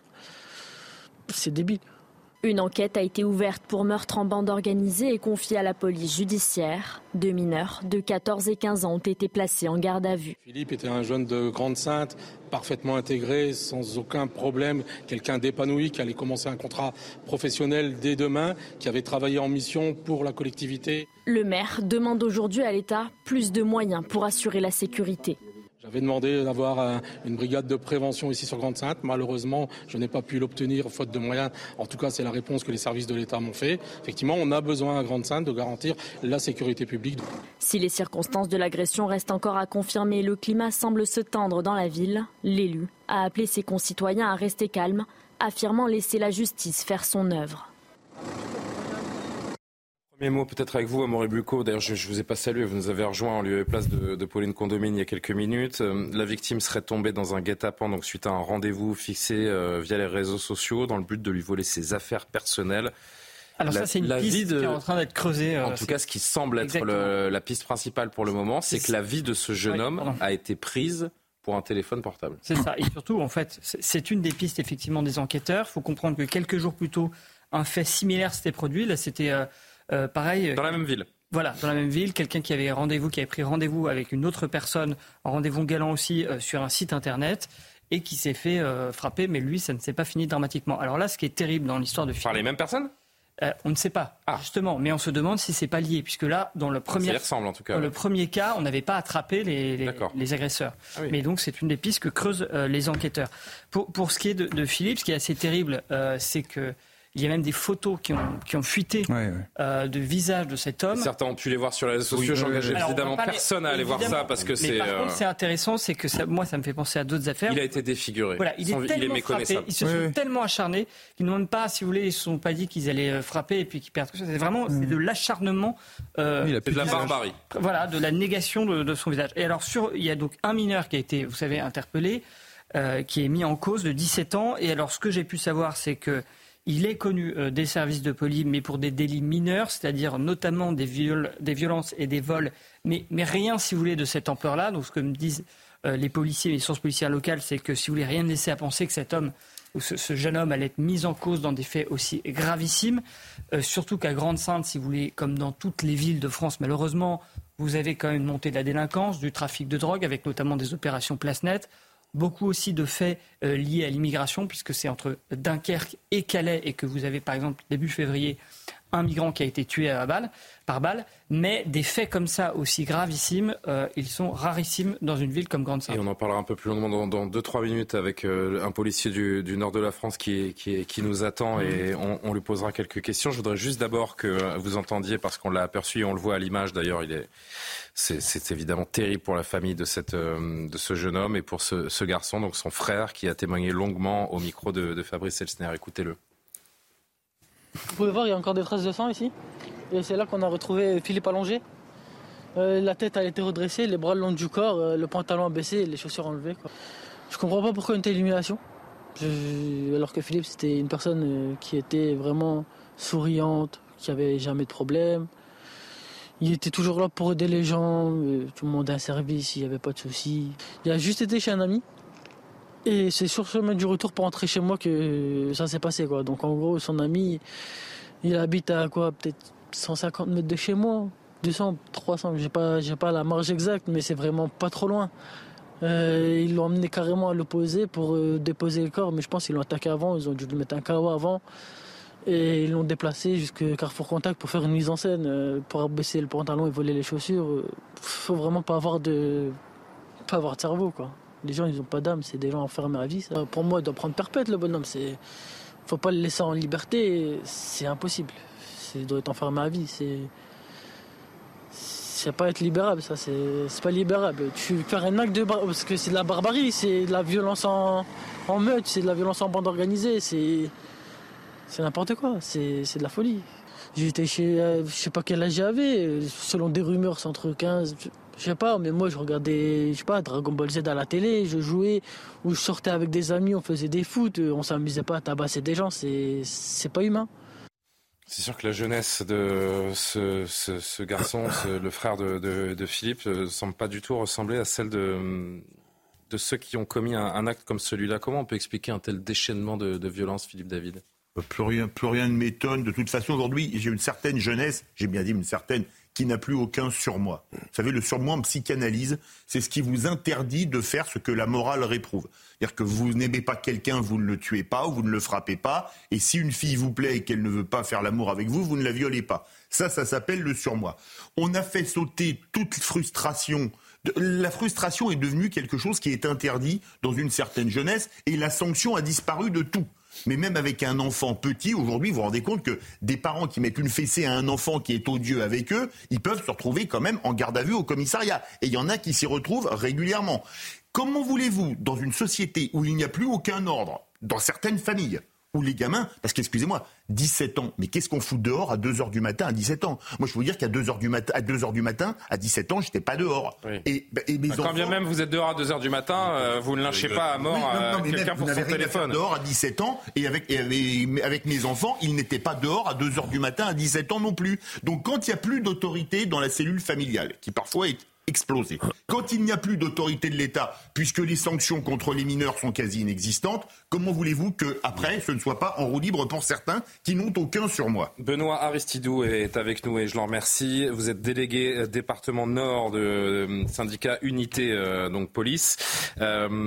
C'est débile. Une enquête a été ouverte pour meurtre en bande organisée et confiée à la police judiciaire. 2 mineurs de 14 et 15 ans ont été placés en garde à vue. Philippe était un jeune de Grande-Synthe, parfaitement intégré, sans aucun problème, quelqu'un d'épanoui qui allait commencer un contrat professionnel dès demain, qui avait travaillé en mission pour la collectivité. Le maire demande aujourd'hui à l'État plus de moyens pour assurer la sécurité. J'avais demandé d'avoir une brigade de prévention ici sur Grande-Synthe. Malheureusement, je n'ai pas pu l'obtenir faute de moyens. En tout cas, c'est la réponse que les services de l'État m'ont fait. Effectivement, on a besoin à Grande-Synthe de garantir la sécurité publique. Si les circonstances de l'agression restent encore à confirmer, le climat semble se tendre dans la ville. L'élu a appelé ses concitoyens à rester calmes, affirmant laisser la justice faire son œuvre. Premier mot peut-être avec vous, Amaury Bucco. D'ailleurs, je ne vous ai pas salué, vous nous avez rejoint en lieu et place de Pauline Condomine il y a quelques minutes. La victime serait tombée dans un guet-apens donc suite à un rendez-vous fixé via les réseaux sociaux dans le but de lui voler ses affaires personnelles. Alors ça, c'est une piste qui est en train d'être creusée. En tout cas, ce qui semble être la piste principale pour le moment, c'est que la vie de ce jeune homme a été prise pour un téléphone portable. C'est ça. Et surtout, en fait, c'est une des pistes effectivement des enquêteurs. Il faut comprendre que quelques jours plus tôt, un fait similaire s'était produit. Là, c'était... pareil. Dans la même ville. Voilà, dans la même ville, quelqu'un qui avait pris rendez-vous avec une autre personne, un rendez-vous galant aussi sur un site internet, et qui s'est fait frapper, mais lui, ça ne s'est pas fini dramatiquement. Alors là, ce qui est terrible dans l'histoire de Philippe... Par les mêmes personnes ? On ne sait pas, justement, mais on se demande si c'est pas lié, puisque là, dans le premier cas, on n'avait pas attrapé les agresseurs. Ah oui. Mais donc, c'est une des pistes que creusent les enquêteurs. Pour ce qui est de Philippe, ce qui est assez terrible, c'est que il y a même des photos qui ont fuité de visage de cet homme. Certains ont pu les voir sur les réseaux sociaux. J'engage évidemment personne à aller voir ça parce que c'est. Par contre, c'est intéressant, c'est que ça me fait penser à d'autres affaires. Il a été défiguré. Voilà, il est méconnaissable. Frappé, ils se sont tellement acharnés qu'ils ne demandent pas, si vous voulez, ils ne se sont pas dit qu'ils allaient frapper et puis qu'ils perdent tout ça. C'est vraiment c'est de l'acharnement. C'est de la barbarie. Voilà, de la négation de son visage. Et alors, il y a donc un mineur qui a été, vous savez, interpellé, qui est mis en cause de 17 ans. Et alors, ce que j'ai pu savoir, c'est que il est connu des services de police, mais pour des délits mineurs, c'est-à-dire notamment des violences et des vols, mais rien, si vous voulez, de cette ampleur-là. Donc, ce que me disent les policiers, les sources policières locales, c'est que, si vous voulez, rien ne laissait à penser que cet homme, ou ce jeune homme, allait être mis en cause dans des faits aussi gravissimes. Surtout qu'à Grande-Synthe, si vous voulez, comme dans toutes les villes de France, malheureusement, vous avez quand même une montée de la délinquance, du trafic de drogue, avec notamment des opérations place nette. Beaucoup aussi de faits liés à l'immigration, puisque c'est entre Dunkerque et Calais, et que vous avez, par exemple, début février, un migrant qui a été tué par balle. Mais des faits comme ça, aussi gravissimes, ils sont rarissimes dans une ville comme Grande-Synthe. Et on en parlera un peu plus longuement dans 2-3 minutes avec un policier du nord de la France qui nous attend, et on lui posera quelques questions. Je voudrais juste d'abord que vous entendiez, parce qu'on l'a aperçu et on le voit à l'image d'ailleurs, c'est évidemment terrible pour la famille de ce jeune homme et pour ce garçon, donc son frère, qui a témoigné longuement au micro de Fabrice Elsner. Écoutez-le. Vous pouvez voir, il y a encore des traces de sang ici. Et c'est là qu'on a retrouvé Philippe allongé. La tête a été redressée, les bras le long du corps, le pantalon abaissé, les chaussures enlevées. Je comprends pas pourquoi une telle illumination. Alors que Philippe, c'était une personne qui était vraiment souriante, qui avait jamais de problème. Il était toujours là pour aider les gens, tout le monde a un service, il n'y avait pas de soucis. Il a juste été chez un ami. Et c'est sur le chemin du retour pour rentrer chez moi que ça s'est passé, quoi. Donc en gros, son ami, il habite à peut-être 150 mètres de chez moi, 200, 300, j'ai pas la marge exacte, mais c'est vraiment pas trop loin. Ils l'ont emmené carrément à l'opposé pour déposer le corps, mais je pense qu'ils l'ont attaqué avant, ils ont dû lui mettre un KO avant. Et ils l'ont déplacé jusqu'à Carrefour Contact pour faire une mise en scène, pour abaisser le pantalon et voler les chaussures. Faut vraiment pas avoir de cerveau, quoi. Les gens, ils n'ont pas d'âme, c'est des gens enfermés à vie. Ça. Pour moi, il doit prendre perpète, le bonhomme. Faut pas le laisser en liberté, c'est impossible. Il doit être enfermé à vie. C'est pas être libérable, ça. C'est pas libérable. Tu fais un acte parce que c'est de la barbarie, c'est de la violence en meute, c'est de la violence en bande organisée, c'est n'importe quoi, c'est de la folie. J'étais je sais pas quel âge j'avais, selon des rumeurs, c'est entre 15... Je sais pas, mais moi je regardais, Dragon Ball Z à la télé, je jouais, ou je sortais avec des amis, on faisait des foot, on s'amusait pas à tabasser des gens, c'est pas humain. C'est sûr que la jeunesse de ce garçon, le frère de Philippe, ne semble pas du tout ressembler à celle de ceux qui ont commis un acte comme celui-là. Comment on peut expliquer un tel déchaînement de violence, Philippe David ? Plus rien ne m'étonne. De toute façon, aujourd'hui, j'ai une certaine jeunesse, j'ai bien dit une certaine, qui n'a plus aucun surmoi. Vous savez, le surmoi en psychanalyse, c'est ce qui vous interdit de faire ce que la morale réprouve. C'est-à-dire que vous n'aimez pas quelqu'un, vous ne le tuez pas ou vous ne le frappez pas. Et si une fille vous plaît et qu'elle ne veut pas faire l'amour avec vous, vous ne la violez pas. Ça s'appelle le surmoi. On a fait sauter toute frustration. La frustration est devenue quelque chose qui est interdit dans une certaine jeunesse et la sanction a disparu de tout. Mais même avec un enfant petit, aujourd'hui, vous vous rendez compte que des parents qui mettent une fessée à un enfant qui est odieux avec eux, ils peuvent se retrouver quand même en garde à vue au commissariat. Et il y en a qui s'y retrouvent régulièrement. Comment voulez-vous, dans une société où il n'y a plus aucun ordre, dans certaines familles, où les gamins, parce qu'excusez-moi, 17 ans, mais qu'est-ce qu'on fout dehors à 2h du matin à 17 ans ? Moi, je peux vous dire qu'à 2h du matin, à 17 ans, j'étais pas dehors. Oui. Et mes enfants... Quand bien même vous êtes dehors à 2h du matin, vous ne lynchez pas à mort quelqu'un pour son téléphone. Vous n'avez rien à dehors à 17 ans, et avec mes enfants, ils n'étaient pas dehors à 2h du matin à 17 ans non plus. Donc quand il n'y a plus d'autorité dans la cellule familiale, qui parfois est explosée, quand il n'y a plus d'autorité de l'État, puisque les sanctions contre les mineurs sont quasi inexistantes, comment voulez-vous qu'après, ce ne soit pas en roue libre pour certains qui n'ont aucun surmoi ? Benoît Aristidou est avec nous et je l'en remercie. Vous êtes délégué département Nord de syndicat Unité, donc police.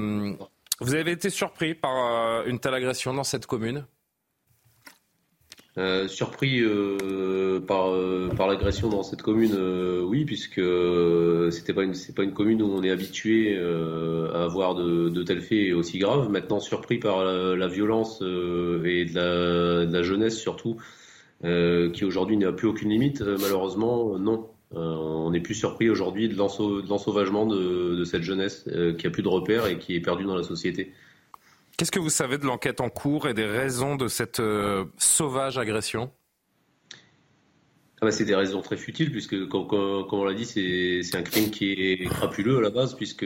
Vous avez été surpris par une telle agression dans cette commune ? Surpris par l'agression dans cette commune, oui, puisque c'est pas une commune où on est habitué à avoir de tels faits aussi graves. Maintenant, surpris par la violence et de la jeunesse surtout, qui aujourd'hui n'a plus aucune limite. Malheureusement, non. On n'est plus surpris aujourd'hui de l'ensauvagement de cette jeunesse qui a plus de repères et qui est perdue dans la société. Qu'est-ce que vous savez de l'enquête en cours et des raisons de cette sauvage agression ? C'est des raisons très futiles, puisque, comme on l'a dit, c'est un crime qui est crapuleux à la base, puisque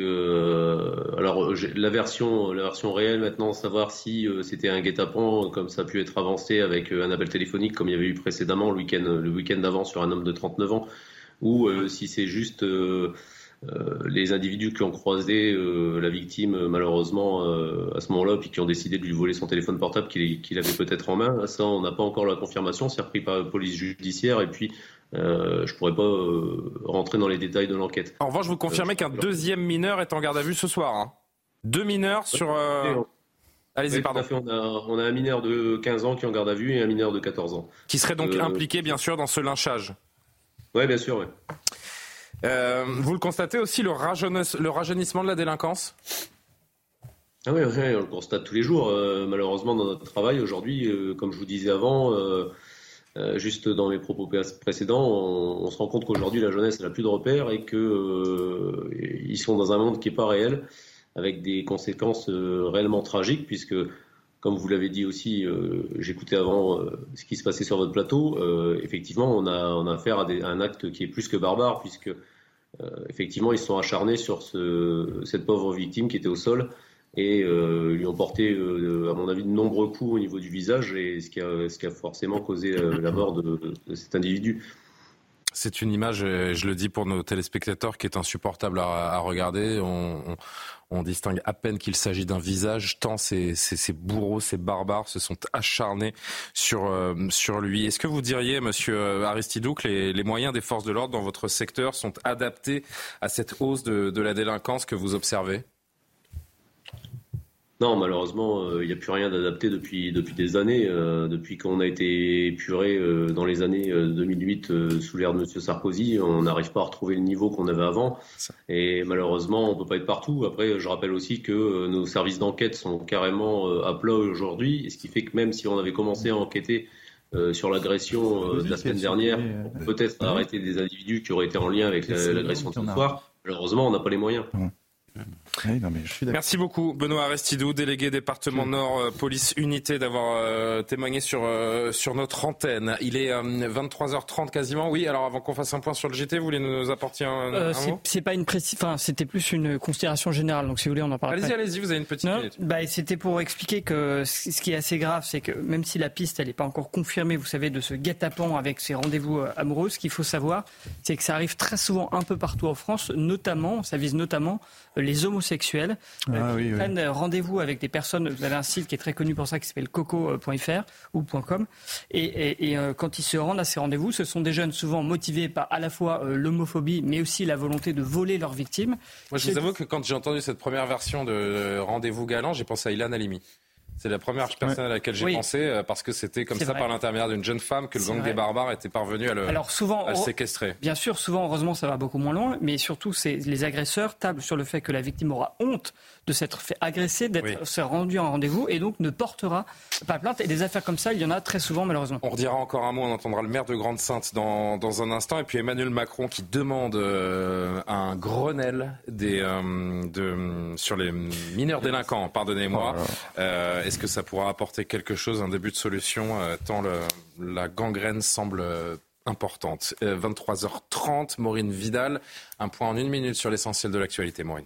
la version réelle maintenant, savoir si c'était un guet-apens, comme ça a pu être avancé avec un appel téléphonique, comme il y avait eu précédemment le week-end d'avant sur un homme de 39 ans, ou si c'est juste les individus qui ont croisé la victime malheureusement à ce moment-là, puis qui ont décidé de lui voler son téléphone portable qu'il avait peut-être en main. Ça, on n'a pas encore la confirmation, c'est repris par la police judiciaire, et puis je pourrais pas rentrer dans les détails de l'enquête. En revanche, vous confirmez qu'un deuxième mineur est en garde à vue ce soir, hein. 2 mineurs sur... Allez-y, oui, pardon. On a un mineur de 15 ans qui est en garde à vue et un mineur de 14 ans. Qui serait donc impliqué, bien sûr, dans ce lynchage. Oui, bien sûr, oui. Vous le constatez aussi, le rajeunissement de la délinquance ? Oui, on le constate tous les jours. Malheureusement, dans notre travail aujourd'hui, comme je vous disais avant, juste dans mes propos précédents, on se rend compte qu'aujourd'hui, la jeunesse n'a plus de repères et qu'ils sont dans un monde qui n'est pas réel, avec des conséquences réellement tragiques, puisque, comme vous l'avez dit aussi, j'écoutais avant ce qui se passait sur votre plateau. Effectivement, on a affaire à un acte qui est plus que barbare, puisque effectivement, ils se sont acharnés sur cette pauvre victime qui était au sol et lui ont porté, à mon avis, de nombreux coups au niveau du visage, et ce qui a forcément causé la mort de cet individu. C'est une image, je le dis pour nos téléspectateurs, qui est insupportable à regarder. On distingue à peine qu'il s'agit d'un visage, tant ces bourreaux, ces barbares se sont acharnés sur lui. Est-ce que vous diriez, monsieur Aristidou, que les moyens des forces de l'ordre dans votre secteur sont adaptés à cette hausse de la délinquance que vous observez ? Non, malheureusement, il n'y a plus rien d'adapté depuis des années. Depuis qu'on a été épuré dans les années 2008 sous l'ère de M. Sarkozy, on n'arrive pas à retrouver le niveau qu'on avait avant. Et malheureusement, on ne peut pas être partout. Après, je rappelle aussi que nos services d'enquête sont carrément à plat aujourd'hui. Et ce qui fait que même si on avait commencé à enquêter sur l'agression de la semaine dernière, pour peut-être arrêter des individus qui auraient été en lien avec l'agression de ce soir, malheureusement, on n'a pas les moyens. Oui, non, mais je suis d'accord. Merci beaucoup, Benoît Aristidou, délégué département Nord, police unité, d'avoir témoigné sur notre antenne. Il est 23h30 quasiment. Oui, alors avant qu'on fasse un point sur le JT, vous voulez nous apporter un mot ? C'est pas une c'était plus une considération générale. Donc si vous voulez, on en parle après. Allez-y, vous avez une petite minute. C'était pour expliquer que ce qui est assez grave, c'est que même si la piste elle n'est pas encore confirmée, vous savez, de ce guet-apens avec ces rendez-vous amoureux, ce qu'il faut savoir, c'est que ça arrive très souvent un peu partout en France, notamment, ça vise notamment les homosexuels qui prennent rendez-vous avec des personnes. Vous avez un site qui est très connu pour ça qui s'appelle coco.fr ou .com et quand ils se rendent à ces rendez-vous, ce sont des jeunes souvent motivés par à la fois l'homophobie mais aussi la volonté de voler leurs victimes. Moi je vous avoue que quand j'ai entendu cette première version de Rendez-vous galant, j'ai pensé à Ilan Halimi. C'est la première personne à laquelle j'ai pensé, parce que c'était comme ça, par l'intermédiaire d'une jeune femme, que le gang des barbares était parvenu à le séquestrer. Bien sûr, souvent, heureusement, ça va beaucoup moins loin, mais surtout, les agresseurs tablent sur le fait que la victime aura honte de s'être fait agresser, d'être se rendu en rendez-vous, et donc ne portera pas plainte. Et des affaires comme ça, il y en a très souvent, malheureusement. On redira encore un mot, on entendra le maire de Grande-Synthe dans un instant, et puis Emmanuel Macron qui demande un Grenelle sur les mineurs délinquants, pardonnez-moi. Est-ce que ça pourra apporter quelque chose, un début de solution, tant la gangrène semble importante. 23h30, Maureen Vidal, un point en 1 minute sur l'essentiel de l'actualité, Maureen.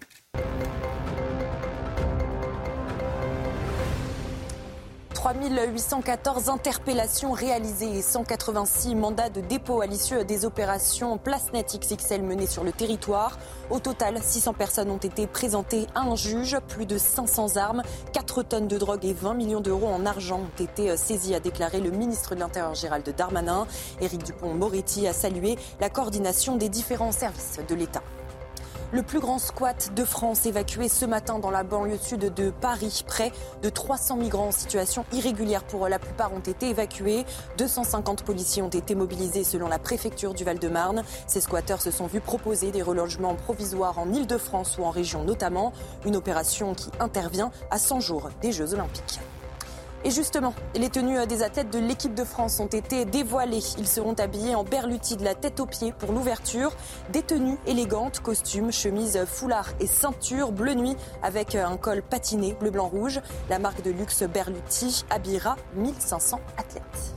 « 3814 interpellations réalisées et 186 mandats de dépôt à l'issue des opérations Place-Net XXL menées sur le territoire. Au total, 600 personnes ont été présentées à un juge, plus de 500 armes, 4 tonnes de drogue et 20 millions d'euros en argent ont été saisis, a déclaré le ministre de l'Intérieur Gérald Darmanin. Éric Dupond-Moretti a salué la coordination des différents services de l'État. Le plus grand squat de France évacué ce matin dans la banlieue sud de Paris. Près de 300 migrants en situation irrégulière pour la plupart ont été évacués. 250 policiers ont été mobilisés selon la préfecture du Val-de-Marne. Ces squatteurs se sont vus proposer des relogements provisoires en Île-de-France ou en région notamment. Une opération qui intervient à 100 jours des Jeux Olympiques. Et justement, les tenues des athlètes de l'équipe de France ont été dévoilées. Ils seront habillés en berluti de la tête aux pieds pour l'ouverture. Des tenues élégantes, costumes, chemises, foulards et ceintures bleu nuit avec un col patiné bleu, blanc, rouge. La marque de luxe Berluti habillera 1500 athlètes.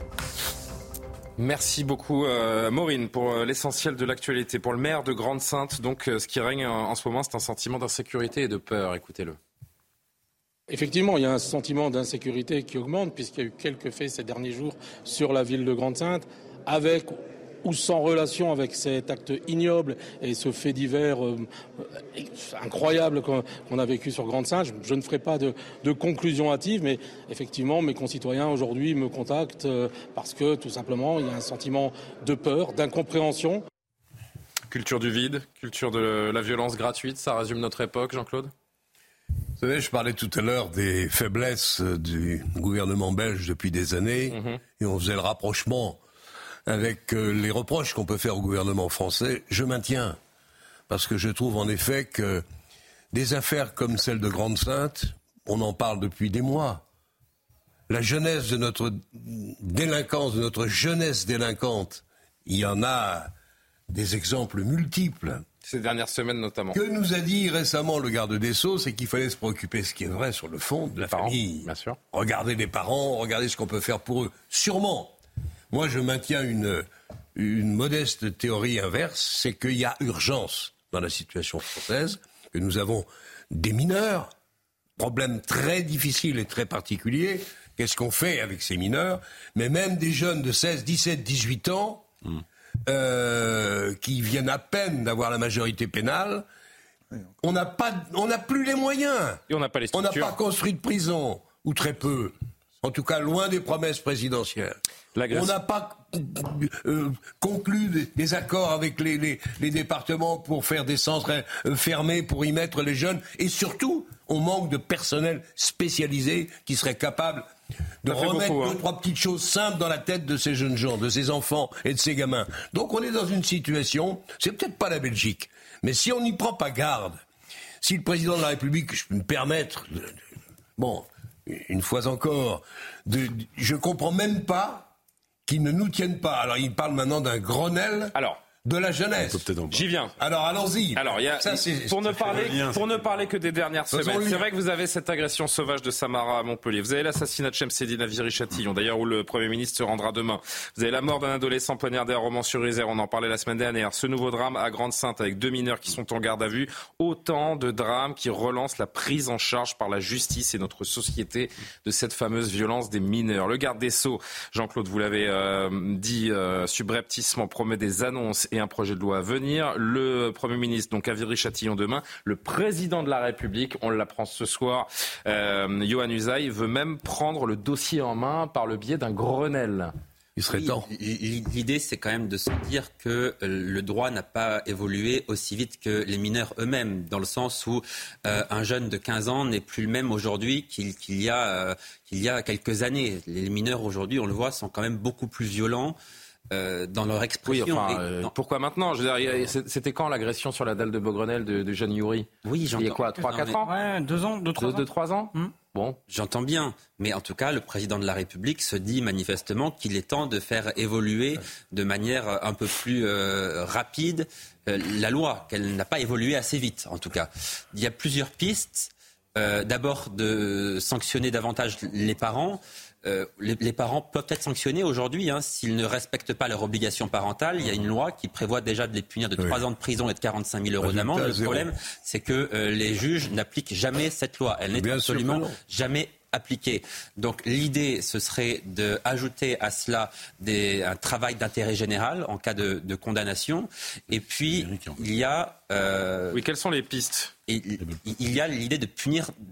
Merci beaucoup Maureen pour l'essentiel de l'actualité. Pour le maire de Grande-Synthe, donc ce qui règne en ce moment, c'est un sentiment d'insécurité et de peur. Écoutez-le. Effectivement, il y a un sentiment d'insécurité qui augmente puisqu'il y a eu quelques faits ces derniers jours sur la ville de Grande-Synthe, avec ou sans relation avec cet acte ignoble et ce fait divers incroyable qu'on a vécu sur Grande-Synthe. Je ne ferai pas de conclusion hâtive, mais effectivement, mes concitoyens aujourd'hui me contactent parce que tout simplement, il y a un sentiment de peur, d'incompréhension. Culture du vide, culture de la violence gratuite, ça résume notre époque, Jean-Claude ? Vous savez, je parlais tout à l'heure des faiblesses du gouvernement belge depuis des années, et on faisait le rapprochement avec les reproches qu'on peut faire au gouvernement français. Je maintiens, parce que je trouve en effet que des affaires comme celle de Grande-Synthe, on en parle depuis des mois. La jeunesse de notre délinquance, de notre jeunesse délinquante, il y en a des exemples multiples. Ces dernières semaines notamment. Que nous a dit récemment le garde des Sceaux, c'est qu'il fallait se préoccuper, ce qui est vrai sur le fond, de la famille. Bien sûr. Regarder les parents, regarder ce qu'on peut faire pour eux. Sûrement. Moi, je maintiens une modeste théorie inverse, c'est qu'il y a urgence dans la situation française, que nous avons des mineurs, problème très difficile et très particulier. Qu'est-ce qu'on fait avec ces mineurs ? Mais même des jeunes de 16, 17, 18 ans... qui viennent à peine d'avoir la majorité pénale, on n'a plus les moyens. Et on n'a pas les structures. On n'a pas construit de prison, ou très peu. En tout cas, loin des promesses présidentielles. On n'a pas conclu des accords avec les départements pour faire des centres fermés, pour y mettre les jeunes. Et surtout, on manque de personnel spécialisé qui serait capable de remettre deux, trois petites choses simples dans la tête de ces jeunes gens, de ces enfants et de ces gamins. Donc on est dans une situation, c'est peut-être pas la Belgique, mais si on n'y prend pas garde, si le président de la République, je peux me permettre, une fois encore, je comprends même pas qu'ils ne nous tiennent pas. Alors il parle maintenant d'un Grenelle. De la jeunesse. J'y viens. Alors allons-y. Alors pour ne parler que des dernières semaines, c'est vrai que vous avez cette agression sauvage de Samara à Montpellier. Vous avez l'assassinat de Chemseddine à Viry-Châtillon, d'ailleurs où le Premier ministre se rendra demain. Vous avez la mort d'un adolescent poignardé à Romans-sur-Isère, on en parlait la semaine dernière. Ce nouveau drame à Grande-Synthe avec 2 mineurs qui sont en garde à vue. Autant de drames qui relancent la prise en charge par la justice et notre société de cette fameuse violence des mineurs. Le garde des Sceaux, Jean-Claude, vous l'avez dit subrepticement, promet des annonces et un projet de loi à venir. Le Premier ministre, donc à Viry-Châtillon demain, le président de la République, on l'apprend ce soir, Yohann Usaï, veut même prendre le dossier en main par le biais d'un Grenelle. Il serait temps. L'idée, c'est quand même de se dire que le droit n'a pas évolué aussi vite que les mineurs eux-mêmes, dans le sens où un jeune de 15 ans n'est plus le même aujourd'hui qu'il y a quelques années. Les mineurs aujourd'hui, on le voit, sont quand même beaucoup plus violents. Dans leur expression. Pourquoi maintenant ? Je veux dire, c'était quand l'agression sur la dalle de Beaugrenelle de Jeanne Youri ? Oui, j'entends. Il y a quoi, 3-4 ans ? Ouais, 2 ans, 2-3 ans. Bon. J'entends bien, mais en tout cas, le président de la République se dit manifestement qu'il est temps de faire évoluer de manière un peu plus rapide la loi, qu'elle n'a pas évolué assez vite, en tout cas. Il y a plusieurs pistes. D'abord, de sanctionner davantage les parents. Les parents peuvent être sanctionnés aujourd'hui s'ils ne respectent pas leur obligation parentale. Il y a une loi qui prévoit déjà de les punir de 3 ans de prison et de 45 000 euros d'amende. Le problème, c'est que les juges n'appliquent jamais cette loi. Elle n'est absolument jamais appliquée. Donc l'idée, ce serait d'ajouter à cela un travail d'intérêt général en cas de condamnation. Et puis, il y a... quelles sont les pistes ? Il y a l'idée de punir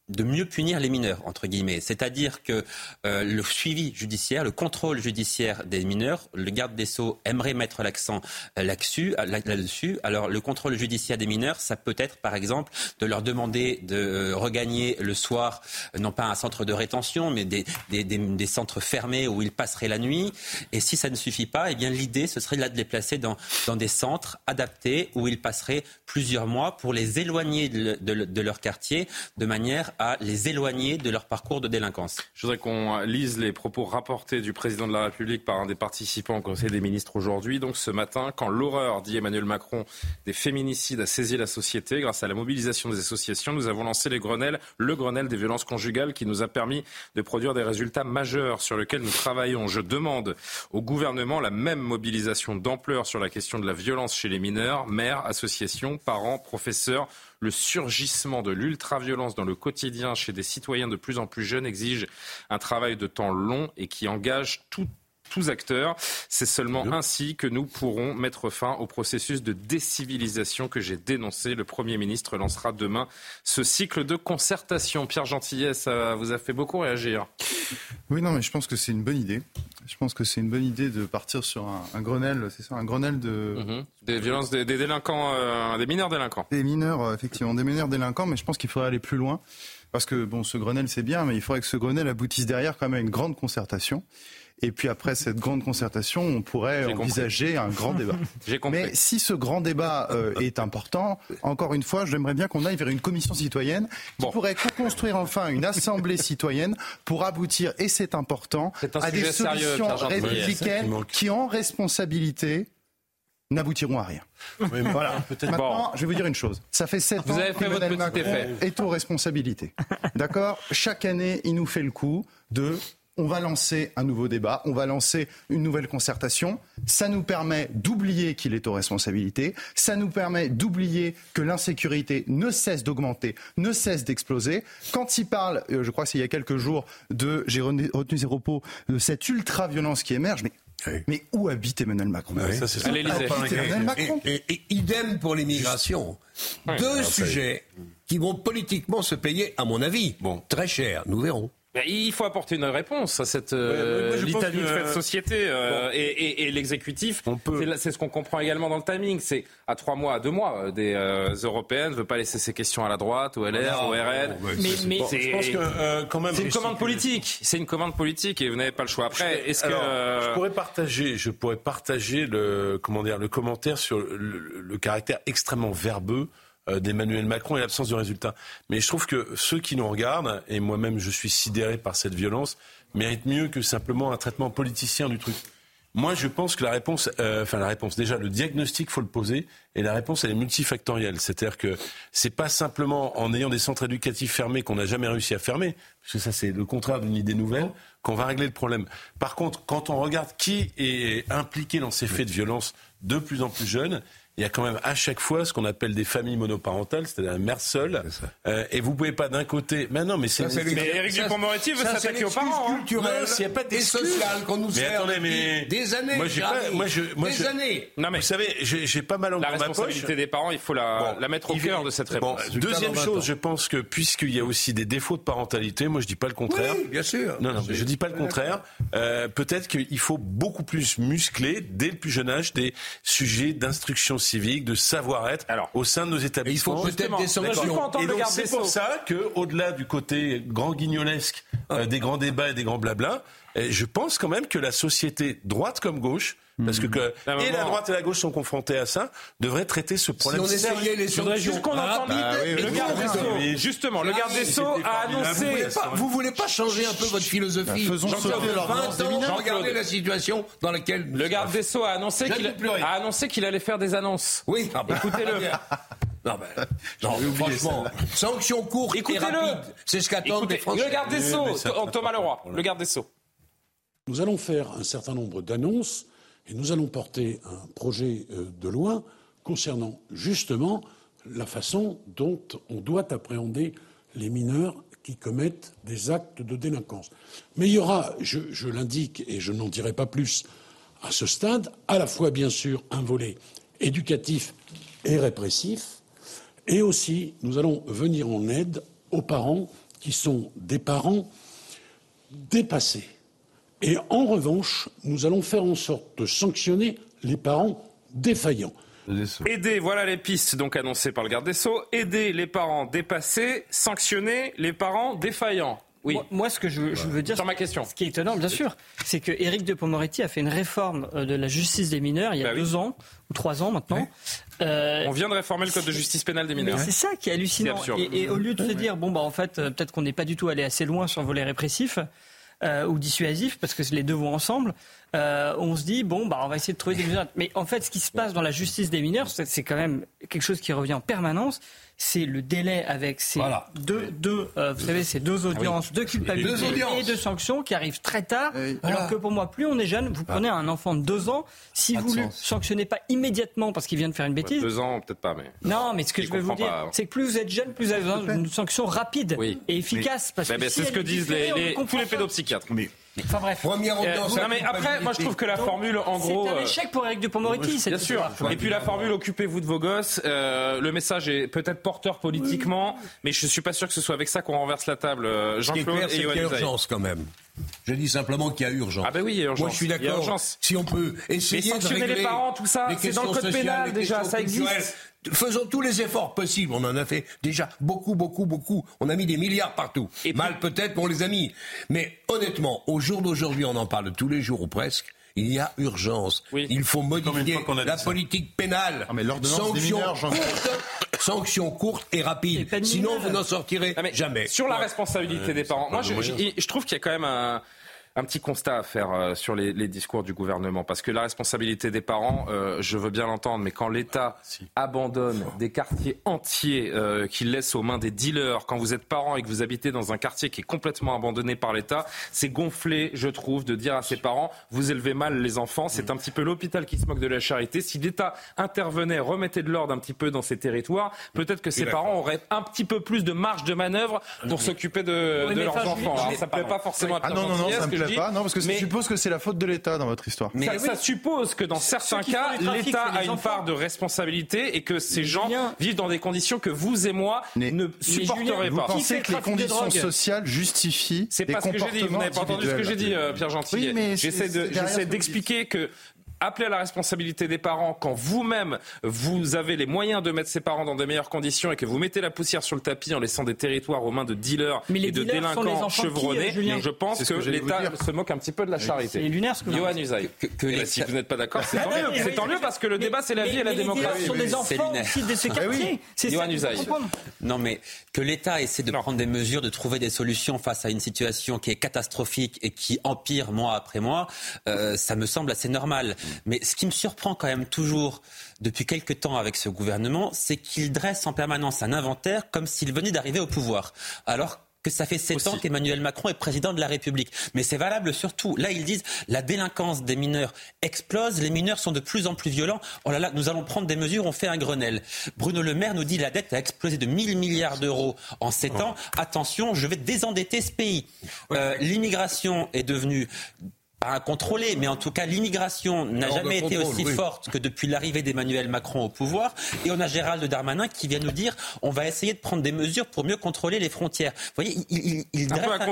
mieux punir les mineurs, entre guillemets. C'est-à-dire que le suivi judiciaire, le contrôle judiciaire des mineurs, le garde des Sceaux aimerait mettre l'accent là-dessus. Alors, le contrôle judiciaire des mineurs, ça peut être, par exemple, de leur demander de regagner le soir, non pas un centre de rétention, mais des centres fermés où ils passeraient la nuit. Et si ça ne suffit pas, eh bien, l'idée, ce serait de les placer dans des centres adaptés où ils passeraient plusieurs mois pour les éloigner de leur quartier, de manière à les éloigner de leur parcours de délinquance. Je voudrais qu'on lise les propos rapportés du président de la République par un des participants au Conseil des ministres aujourd'hui. Donc ce matin, quand l'horreur, dit Emmanuel Macron, des féminicides a saisi la société, grâce à la mobilisation des associations, nous avons lancé le Grenelle des violences conjugales qui nous a permis de produire des résultats majeurs sur lesquels nous travaillons. Je demande au gouvernement la même mobilisation d'ampleur sur la question de la violence chez les mineurs, mères, associations, parents, professeurs. Le surgissement de l'ultraviolence dans le quotidien chez des citoyens de plus en plus jeunes exige un travail de temps long et qui engage tous acteurs. C'est seulement ainsi que nous pourrons mettre fin au processus de décivilisation que j'ai dénoncé. Le Premier ministre lancera demain ce cycle de concertation. Pierre Gentillet, ça vous a fait beaucoup réagir. Oui, non, mais je pense que c'est une bonne idée. Je pense que c'est une bonne idée de partir sur un Grenelle, c'est ça, un Grenelle de... Des violences des délinquants, des mineurs délinquants. Des mineurs, effectivement, des mineurs délinquants, mais je pense qu'il faudrait aller plus loin. Parce que, bon, ce Grenelle, c'est bien, mais il faudrait que ce Grenelle aboutisse derrière quand même à une grande concertation. Et puis après cette grande concertation, on pourrait envisager un grand débat. J'ai compris. Mais si ce grand débat est important, encore une fois, j'aimerais bien qu'on aille vers une commission citoyenne qui pourrait construire enfin une assemblée citoyenne pour aboutir, et c'est important, à des solutions républicaines qui, en responsabilité, n'aboutiront à rien. Oui, voilà. Maintenant, je vais vous dire une chose. Ça fait 7 ans vous avez fait votre petit Macron est aux responsabilités. D'accord ? Chaque année, il nous fait le coup de... On va lancer un nouveau débat, on va lancer une nouvelle concertation. Ça nous permet d'oublier qu'il est aux responsabilités. Ça nous permet d'oublier que l'insécurité ne cesse d'augmenter, ne cesse d'exploser. Quand il parle, je crois que c'est il y a quelques jours, j'ai retenu ses propos, de cette ultra-violence qui émerge, mais où habite Emmanuel Macron ? Ça, c'est ça. Et idem pour l'immigration. Deux sujets qui vont politiquement se payer, à mon avis, très cher. Nous verrons. Il faut apporter une réponse à cette litanie de faits de société et l'exécutif. C'est ce qu'on comprend également dans le timing. C'est à 3 mois, à 2 mois des européennes ne veulent pas laisser ces questions à la droite, au LR, au RN. Mais je pense que quand même c'est une commande politique. C'est une commande politique et vous n'avez pas le choix. Après, je pourrais partager le commentaire sur le caractère extrêmement verbeux d'Emmanuel Macron et l'absence de résultats. Mais je trouve que ceux qui nous regardent, et moi-même je suis sidéré par cette violence, méritent mieux que simplement un traitement politicien du truc. Moi je pense que la réponse, déjà le diagnostic faut le poser, et la réponse elle est multifactorielle. C'est-à-dire que c'est pas simplement en ayant des centres éducatifs fermés qu'on n'a jamais réussi à fermer, parce que ça c'est le contraire d'une idée nouvelle, qu'on va régler le problème. Par contre, quand on regarde qui est impliqué dans ces faits de violence de plus en plus jeunes, il y a quand même à chaque fois ce qu'on appelle des familles monoparentales, c'est-à-dire la mère seule. Et vous pouvez pas d'un côté... Mais non, mais c'est... Mais Éric Dupond-Moretti veut s'attaquer aux parents. Culturelle il n'y a pas et sociale qu'on nous sert des années. Des années. Non, mais vous savez, j'ai pas mal en ma poche. La responsabilité des parents, il faut la mettre au cœur de cette réponse. Deuxième chose, je pense que puisqu'il y a aussi des défauts de parentalité, moi je dis pas le contraire. Oui, bien sûr. Non, je dis pas le contraire. Peut-être qu'il faut beaucoup plus muscler, dès le plus jeune âge, des sujets d'instruction civique, de savoir-être au sein de nos établissements. Il faut peut-être des sanctions. Et donc c'est pour ça qu'au-delà du côté grand guignolesque des grands débats et des grands blabla, je pense quand même que la société, droite comme gauche, parce que la droite et la gauche sont confrontées à ça, devraient traiter ce problème. Si on essayait les solutions juste qu'on entende le garde des Sceaux. Justement, le garde des Sceaux a annoncé... Vous voulez pas changer un peu votre philosophie? Faisons sauter leur 20 ans, regardez la situation dans laquelle... Le garde des Sceaux a annoncé qu'il allait faire des annonces. Oui, écoutez-le. Non, franchement, sanction courte et rapide, c'est ce qu'attendent les Français. Le garde des Sceaux, Thomas Leroy, le garde des Sceaux. Nous allons faire un certain nombre d'annonces et nous allons porter un projet de loi concernant justement la façon dont on doit appréhender les mineurs qui commettent des actes de délinquance. Mais il y aura, je l'indique et je n'en dirai pas plus à ce stade, à la fois bien sûr un volet éducatif et répressif, et aussi nous allons venir en aide aux parents qui sont des parents dépassés. Et en revanche, nous allons faire en sorte de sanctionner les parents défaillants. Aider, voilà les pistes donc annoncées par le garde des Sceaux. Aider les parents dépassés, sanctionner les parents défaillants. Oui. Moi, ce que je veux dire, sur ma question, ce qui est étonnant, bien sûr, c'est que Éric Dupond-Moretti a fait une réforme de la justice des mineurs il y a 2 ans ou 3 ans maintenant. On vient de réformer le code de justice pénale des mineurs. Mais c'est ça qui est hallucinant. Et au lieu de se dire, en fait, peut-être qu'on n'est pas du tout allé assez loin sur le volet répressif ou dissuasif, parce que les deux vont ensemble. On se dit, on va essayer de trouver des mesures. Mais en fait, ce qui se passe dans la justice des mineurs, c'est quand même quelque chose qui revient en permanence. C'est le délai avec ces ces deux audiences de culpabilité et de sanction qui arrivent très tard. Alors que pour moi, plus on est jeune, vous prenez un enfant de 2 ans, si vous ne le sanctionnez pas immédiatement parce qu'il vient de faire une bêtise. 2 ans, peut-être pas, mais. Non, mais ce que je veux vous dire, c'est que plus vous êtes jeune, plus vous avez besoin d'une sanction rapide et efficace. Parce que c'est ce que disent tous les pédopsychiatres. Enfin bref. Première audience. Non mais après, moi je trouve que la formule, en gros, c'est un échec pour Éric Dupond-Moretti. Bien sûr. Et puis la formule, occupez-vous de vos gosses. Le message est peut-être porteur politiquement, mais je suis pas sûr que ce soit avec ça qu'on renverse la table. Jean-Claude et Yohann Usaï. Il y a urgence quand même. Je dis simplement qu'il y a urgence. Ah ben oui, il y a urgence. Moi je suis d'accord. Si on peut essayer de régler les parents, tout ça, c'est dans le code pénal déjà, ça existe. Faisons tous les efforts possibles. On en a fait déjà beaucoup. On a mis des milliards partout. Mal peut-être, mais on les a mis. Mais honnêtement, au jour d'aujourd'hui, on en parle tous les jours ou presque. Il y a urgence. Il faut modifier la politique pénale. Sanctions courtes et rapides. Sinon, vous n'en sortirez jamais. Sur la responsabilité des parents, moi, je trouve qu'il y a quand même un petit constat à faire sur les discours du gouvernement. Parce que la responsabilité des parents, je veux bien l'entendre, mais quand l'État abandonne des quartiers entiers qu'il laisse aux mains des dealers, quand vous êtes parent et que vous habitez dans un quartier qui est complètement abandonné par l'État, c'est gonflé, je trouve, de dire à ses parents, vous élevez mal les enfants. C'est un petit peu l'hôpital qui se moque de la charité. Si l'État intervenait, remettait de l'ordre un petit peu dans ces territoires, peut-être que ces parents auraient un petit peu plus de marge de manœuvre pour s'occuper de leurs enfants. Alors, ça ne plaît pas forcément à non, parce que ça suppose que c'est la faute de l'État dans votre histoire. Mais ça suppose que dans certains cas, l'État a une part de responsabilité et que ces gens vivent dans des conditions que vous et moi ne supporterions pas. Vous pensez que les conditions sociales justifient des comportements individuels? C'est pas ce que j'ai dit. Vous n'avez pas entendu ce que j'ai dit, Pierre Gentillet. J'essaie d'expliquer que appeler à la responsabilité des parents quand vous-même, vous avez les moyens de mettre ses parents dans de meilleures conditions et que vous mettez la poussière sur le tapis en laissant des territoires aux mains de dealers et de délinquants chevronnés, je pense que l'État se moque un petit peu de la charité. C'est lunaire ce que Yohann Usaï. Si vous n'êtes pas d'accord, c'est tant mieux. C'est tant mieux parce que le débat, c'est la vie et la démocratie. Sur des enfants aussi de ces quartiers. Yohann Usaï. Non, mais que l'État essaie de prendre des mesures, de trouver des solutions face à une situation qui est catastrophique et qui empire mois après mois, ça me semble assez normal. Mais ce qui me surprend quand même toujours depuis quelques temps avec ce gouvernement, c'est qu'il dresse en permanence un inventaire comme s'il venait d'arriver au pouvoir. Alors que ça fait 7 ans qu'Emmanuel Macron est président de la République. Mais c'est valable surtout. Là, ils disent la délinquance des mineurs explose, les mineurs sont de plus en plus violents. Oh là là, nous allons prendre des mesures, on fait un Grenelle. Bruno Le Maire nous dit la dette a explosé de 1000 milliards d'euros en 7 ans. Attention, je vais désendetter ce pays. L'immigration est devenue pas incontrôlée, mais en tout cas l'immigration n'a jamais été aussi forte que depuis l'arrivée d'Emmanuel Macron au pouvoir. Et on a Gérald Darmanin qui vient nous dire on va essayer de prendre des mesures pour mieux contrôler les frontières. Vous voyez, il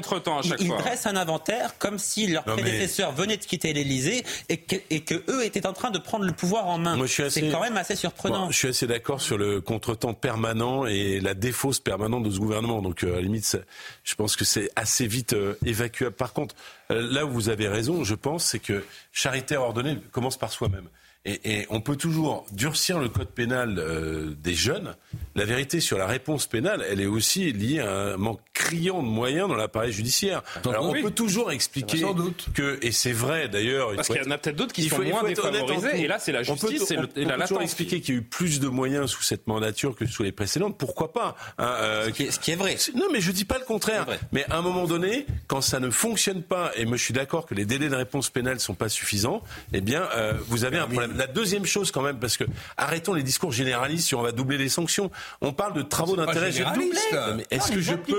dresse un inventaire comme si leurs prédécesseurs venaient de quitter l'Élysée et que eux étaient en train de prendre le pouvoir en main. C'est quand même assez surprenant. Je suis assez d'accord sur le contretemps permanent et la défausse permanente de ce gouvernement. Donc à la limite, je pense que c'est assez vite évacuable. Par contre, là où vous avez raison, je pense, c'est que charité ordonnée commence par soi-même. Et on peut toujours durcir le code pénal des jeunes. La vérité sur la réponse pénale, elle est aussi liée à un manque criant de moyens dans l'appareil judiciaire. Alors on peut toujours expliquer que, et c'est vrai d'ailleurs... Parce qu'il y en a peut-être d'autres qui sont moins défavorisés, et là c'est la justice et la latence. On peut toujours expliquer qu'il y a eu plus de moyens sous cette mandature que sous les précédentes, pourquoi pas ce qui est vrai. Non mais je dis pas le contraire. Mais à un moment donné, quand ça ne fonctionne pas, et moi je suis d'accord que les délais de réponse pénale sont pas suffisants, eh bien vous avez un problème. La deuxième chose quand même, parce que arrêtons les discours généralistes si on va doubler les sanctions. On parle de travaux d'intérêt général. Mais est-ce que je peux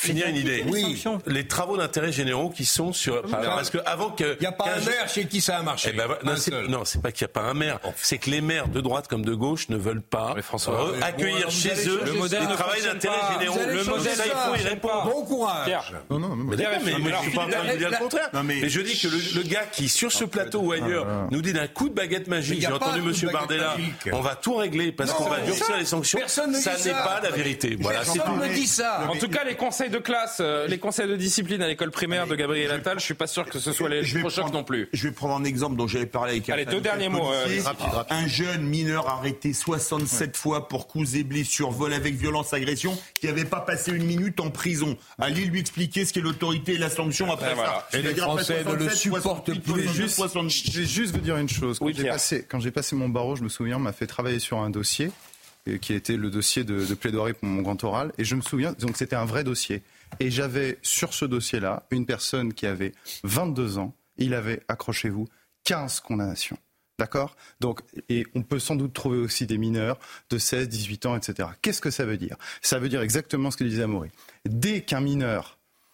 finir une idée. Oui. Les travaux d'intérêt généraux qui sont sur... Parce que avant que... Il n'y a pas un maire chez qui ça a marché. Non, c'est pas qu'il n'y a pas un maire. C'est que les maires de droite comme de gauche ne veulent pas accueillir chez eux le travail d'intérêt généraux. Le modèle, il faut y répondre. Bon courage. Non, mais je suis pas en train de dire le contraire. Mais je dis que le gars qui, sur ce plateau ou ailleurs, nous dit d'un coup de baguette magique, j'ai entendu M. Bardella, on va tout régler parce qu'on va durcir les sanctions, ça n'est pas la vérité. Voilà, c'est tout. Personne ne dit ça. En tout cas, les conseils de classe, les conseils de discipline à l'école primaire de Gabriel Attal, je suis pas sûr que ce soit les chocs non plus. Je vais prendre un exemple dont j'avais parlé avec Allez, 2 derniers mots. Rapide. Un jeune mineur arrêté 67 fois pour coups et blessures, vol avec violence, agression, qui n'avait pas passé 1 minute en prison. Allez lui expliquer ce qu'est l'autorité et la sanction après ça. Et les Français ne le supportent plus. Je vais juste vous dire une chose. Quand j'ai passé mon barreau, je me souviens, on m'a fait travailler sur un dossier qui était le dossier de plaidoirie pour mon grand oral. Et je me souviens, donc c'était un vrai dossier. Et j'avais sur ce dossier-là une personne qui avait 22 ans. Il avait, accrochez-vous, 15 condamnations. D'accord ? Donc, et on peut sans doute trouver aussi des mineurs de 16, 18 ans, etc. Qu'est-ce que ça veut dire ? Ça veut dire exactement ce que disait Amaury. Dès qu'un mineur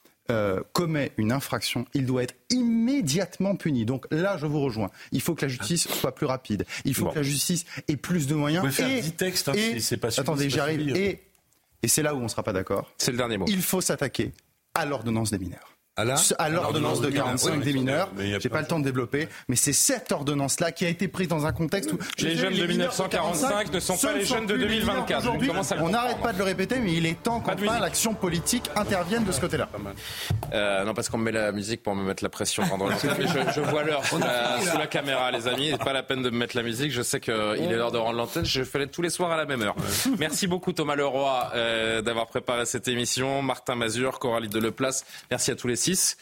commet une infraction, il doit être immédiatement puni. Donc là, je vous rejoins. Il faut que la justice soit plus rapide. Il faut que la justice ait plus de moyens. Vous pouvez faire 10 textes, c'est pas suffisant. Attendez, j'arrive. Et c'est là où on ne sera pas d'accord. C'est le dernier mot. Il faut s'attaquer à l'ordonnance des mineurs. À l'ordonnance de 45 des mineurs, j'ai pas le temps de développer, mais c'est cette ordonnance-là qui a été prise dans un contexte où... Les jeunes de 1945 ne sont pas les jeunes de 2024. On n'arrête pas de le répéter, mais il est temps qu'enfin l'action politique intervienne de ce côté-là. Non, parce qu'on me met la musique pour me mettre la pression pendant le film. Je vois l'heure sous la caméra, les amis. C'est pas la peine de me mettre la musique. Je sais qu'il est l'heure de rendre l'antenne. Je fais tous les soirs à la même heure. Merci beaucoup Thomas Leroy d'avoir préparé cette émission. Martin Mazur, Coralie Deleplace. Merci à tous les 6.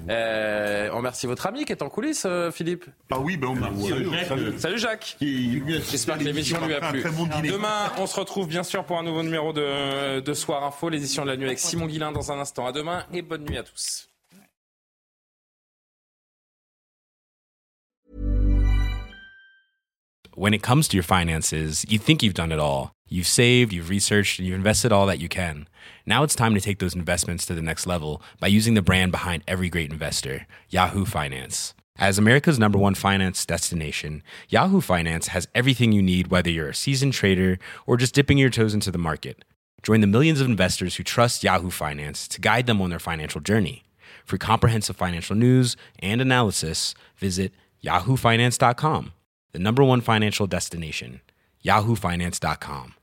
On remercie votre ami qui est en coulisses, Philippe. Ah oui, on remercie. Salut Jacques. J'espère que l'émission lui a plu. Demain, on se retrouve bien sûr pour un nouveau numéro de Soir Info, l'édition de la nuit avec Simon Guillain dans un instant. À demain et bonne nuit à tous. When it comes to your finances, you think you've done it all. You've saved, you've researched, and you've invested all that you can. Now it's time to take those investments to the next level by using the brand behind every great investor, Yahoo Finance. As America's #1 finance destination, Yahoo Finance has everything you need, whether you're a seasoned trader or just dipping your toes into the market. Join the millions of investors who trust Yahoo Finance to guide them on their financial journey. For comprehensive financial news and analysis, visit yahoofinance.com. The #1 financial destination, yahoofinance.com.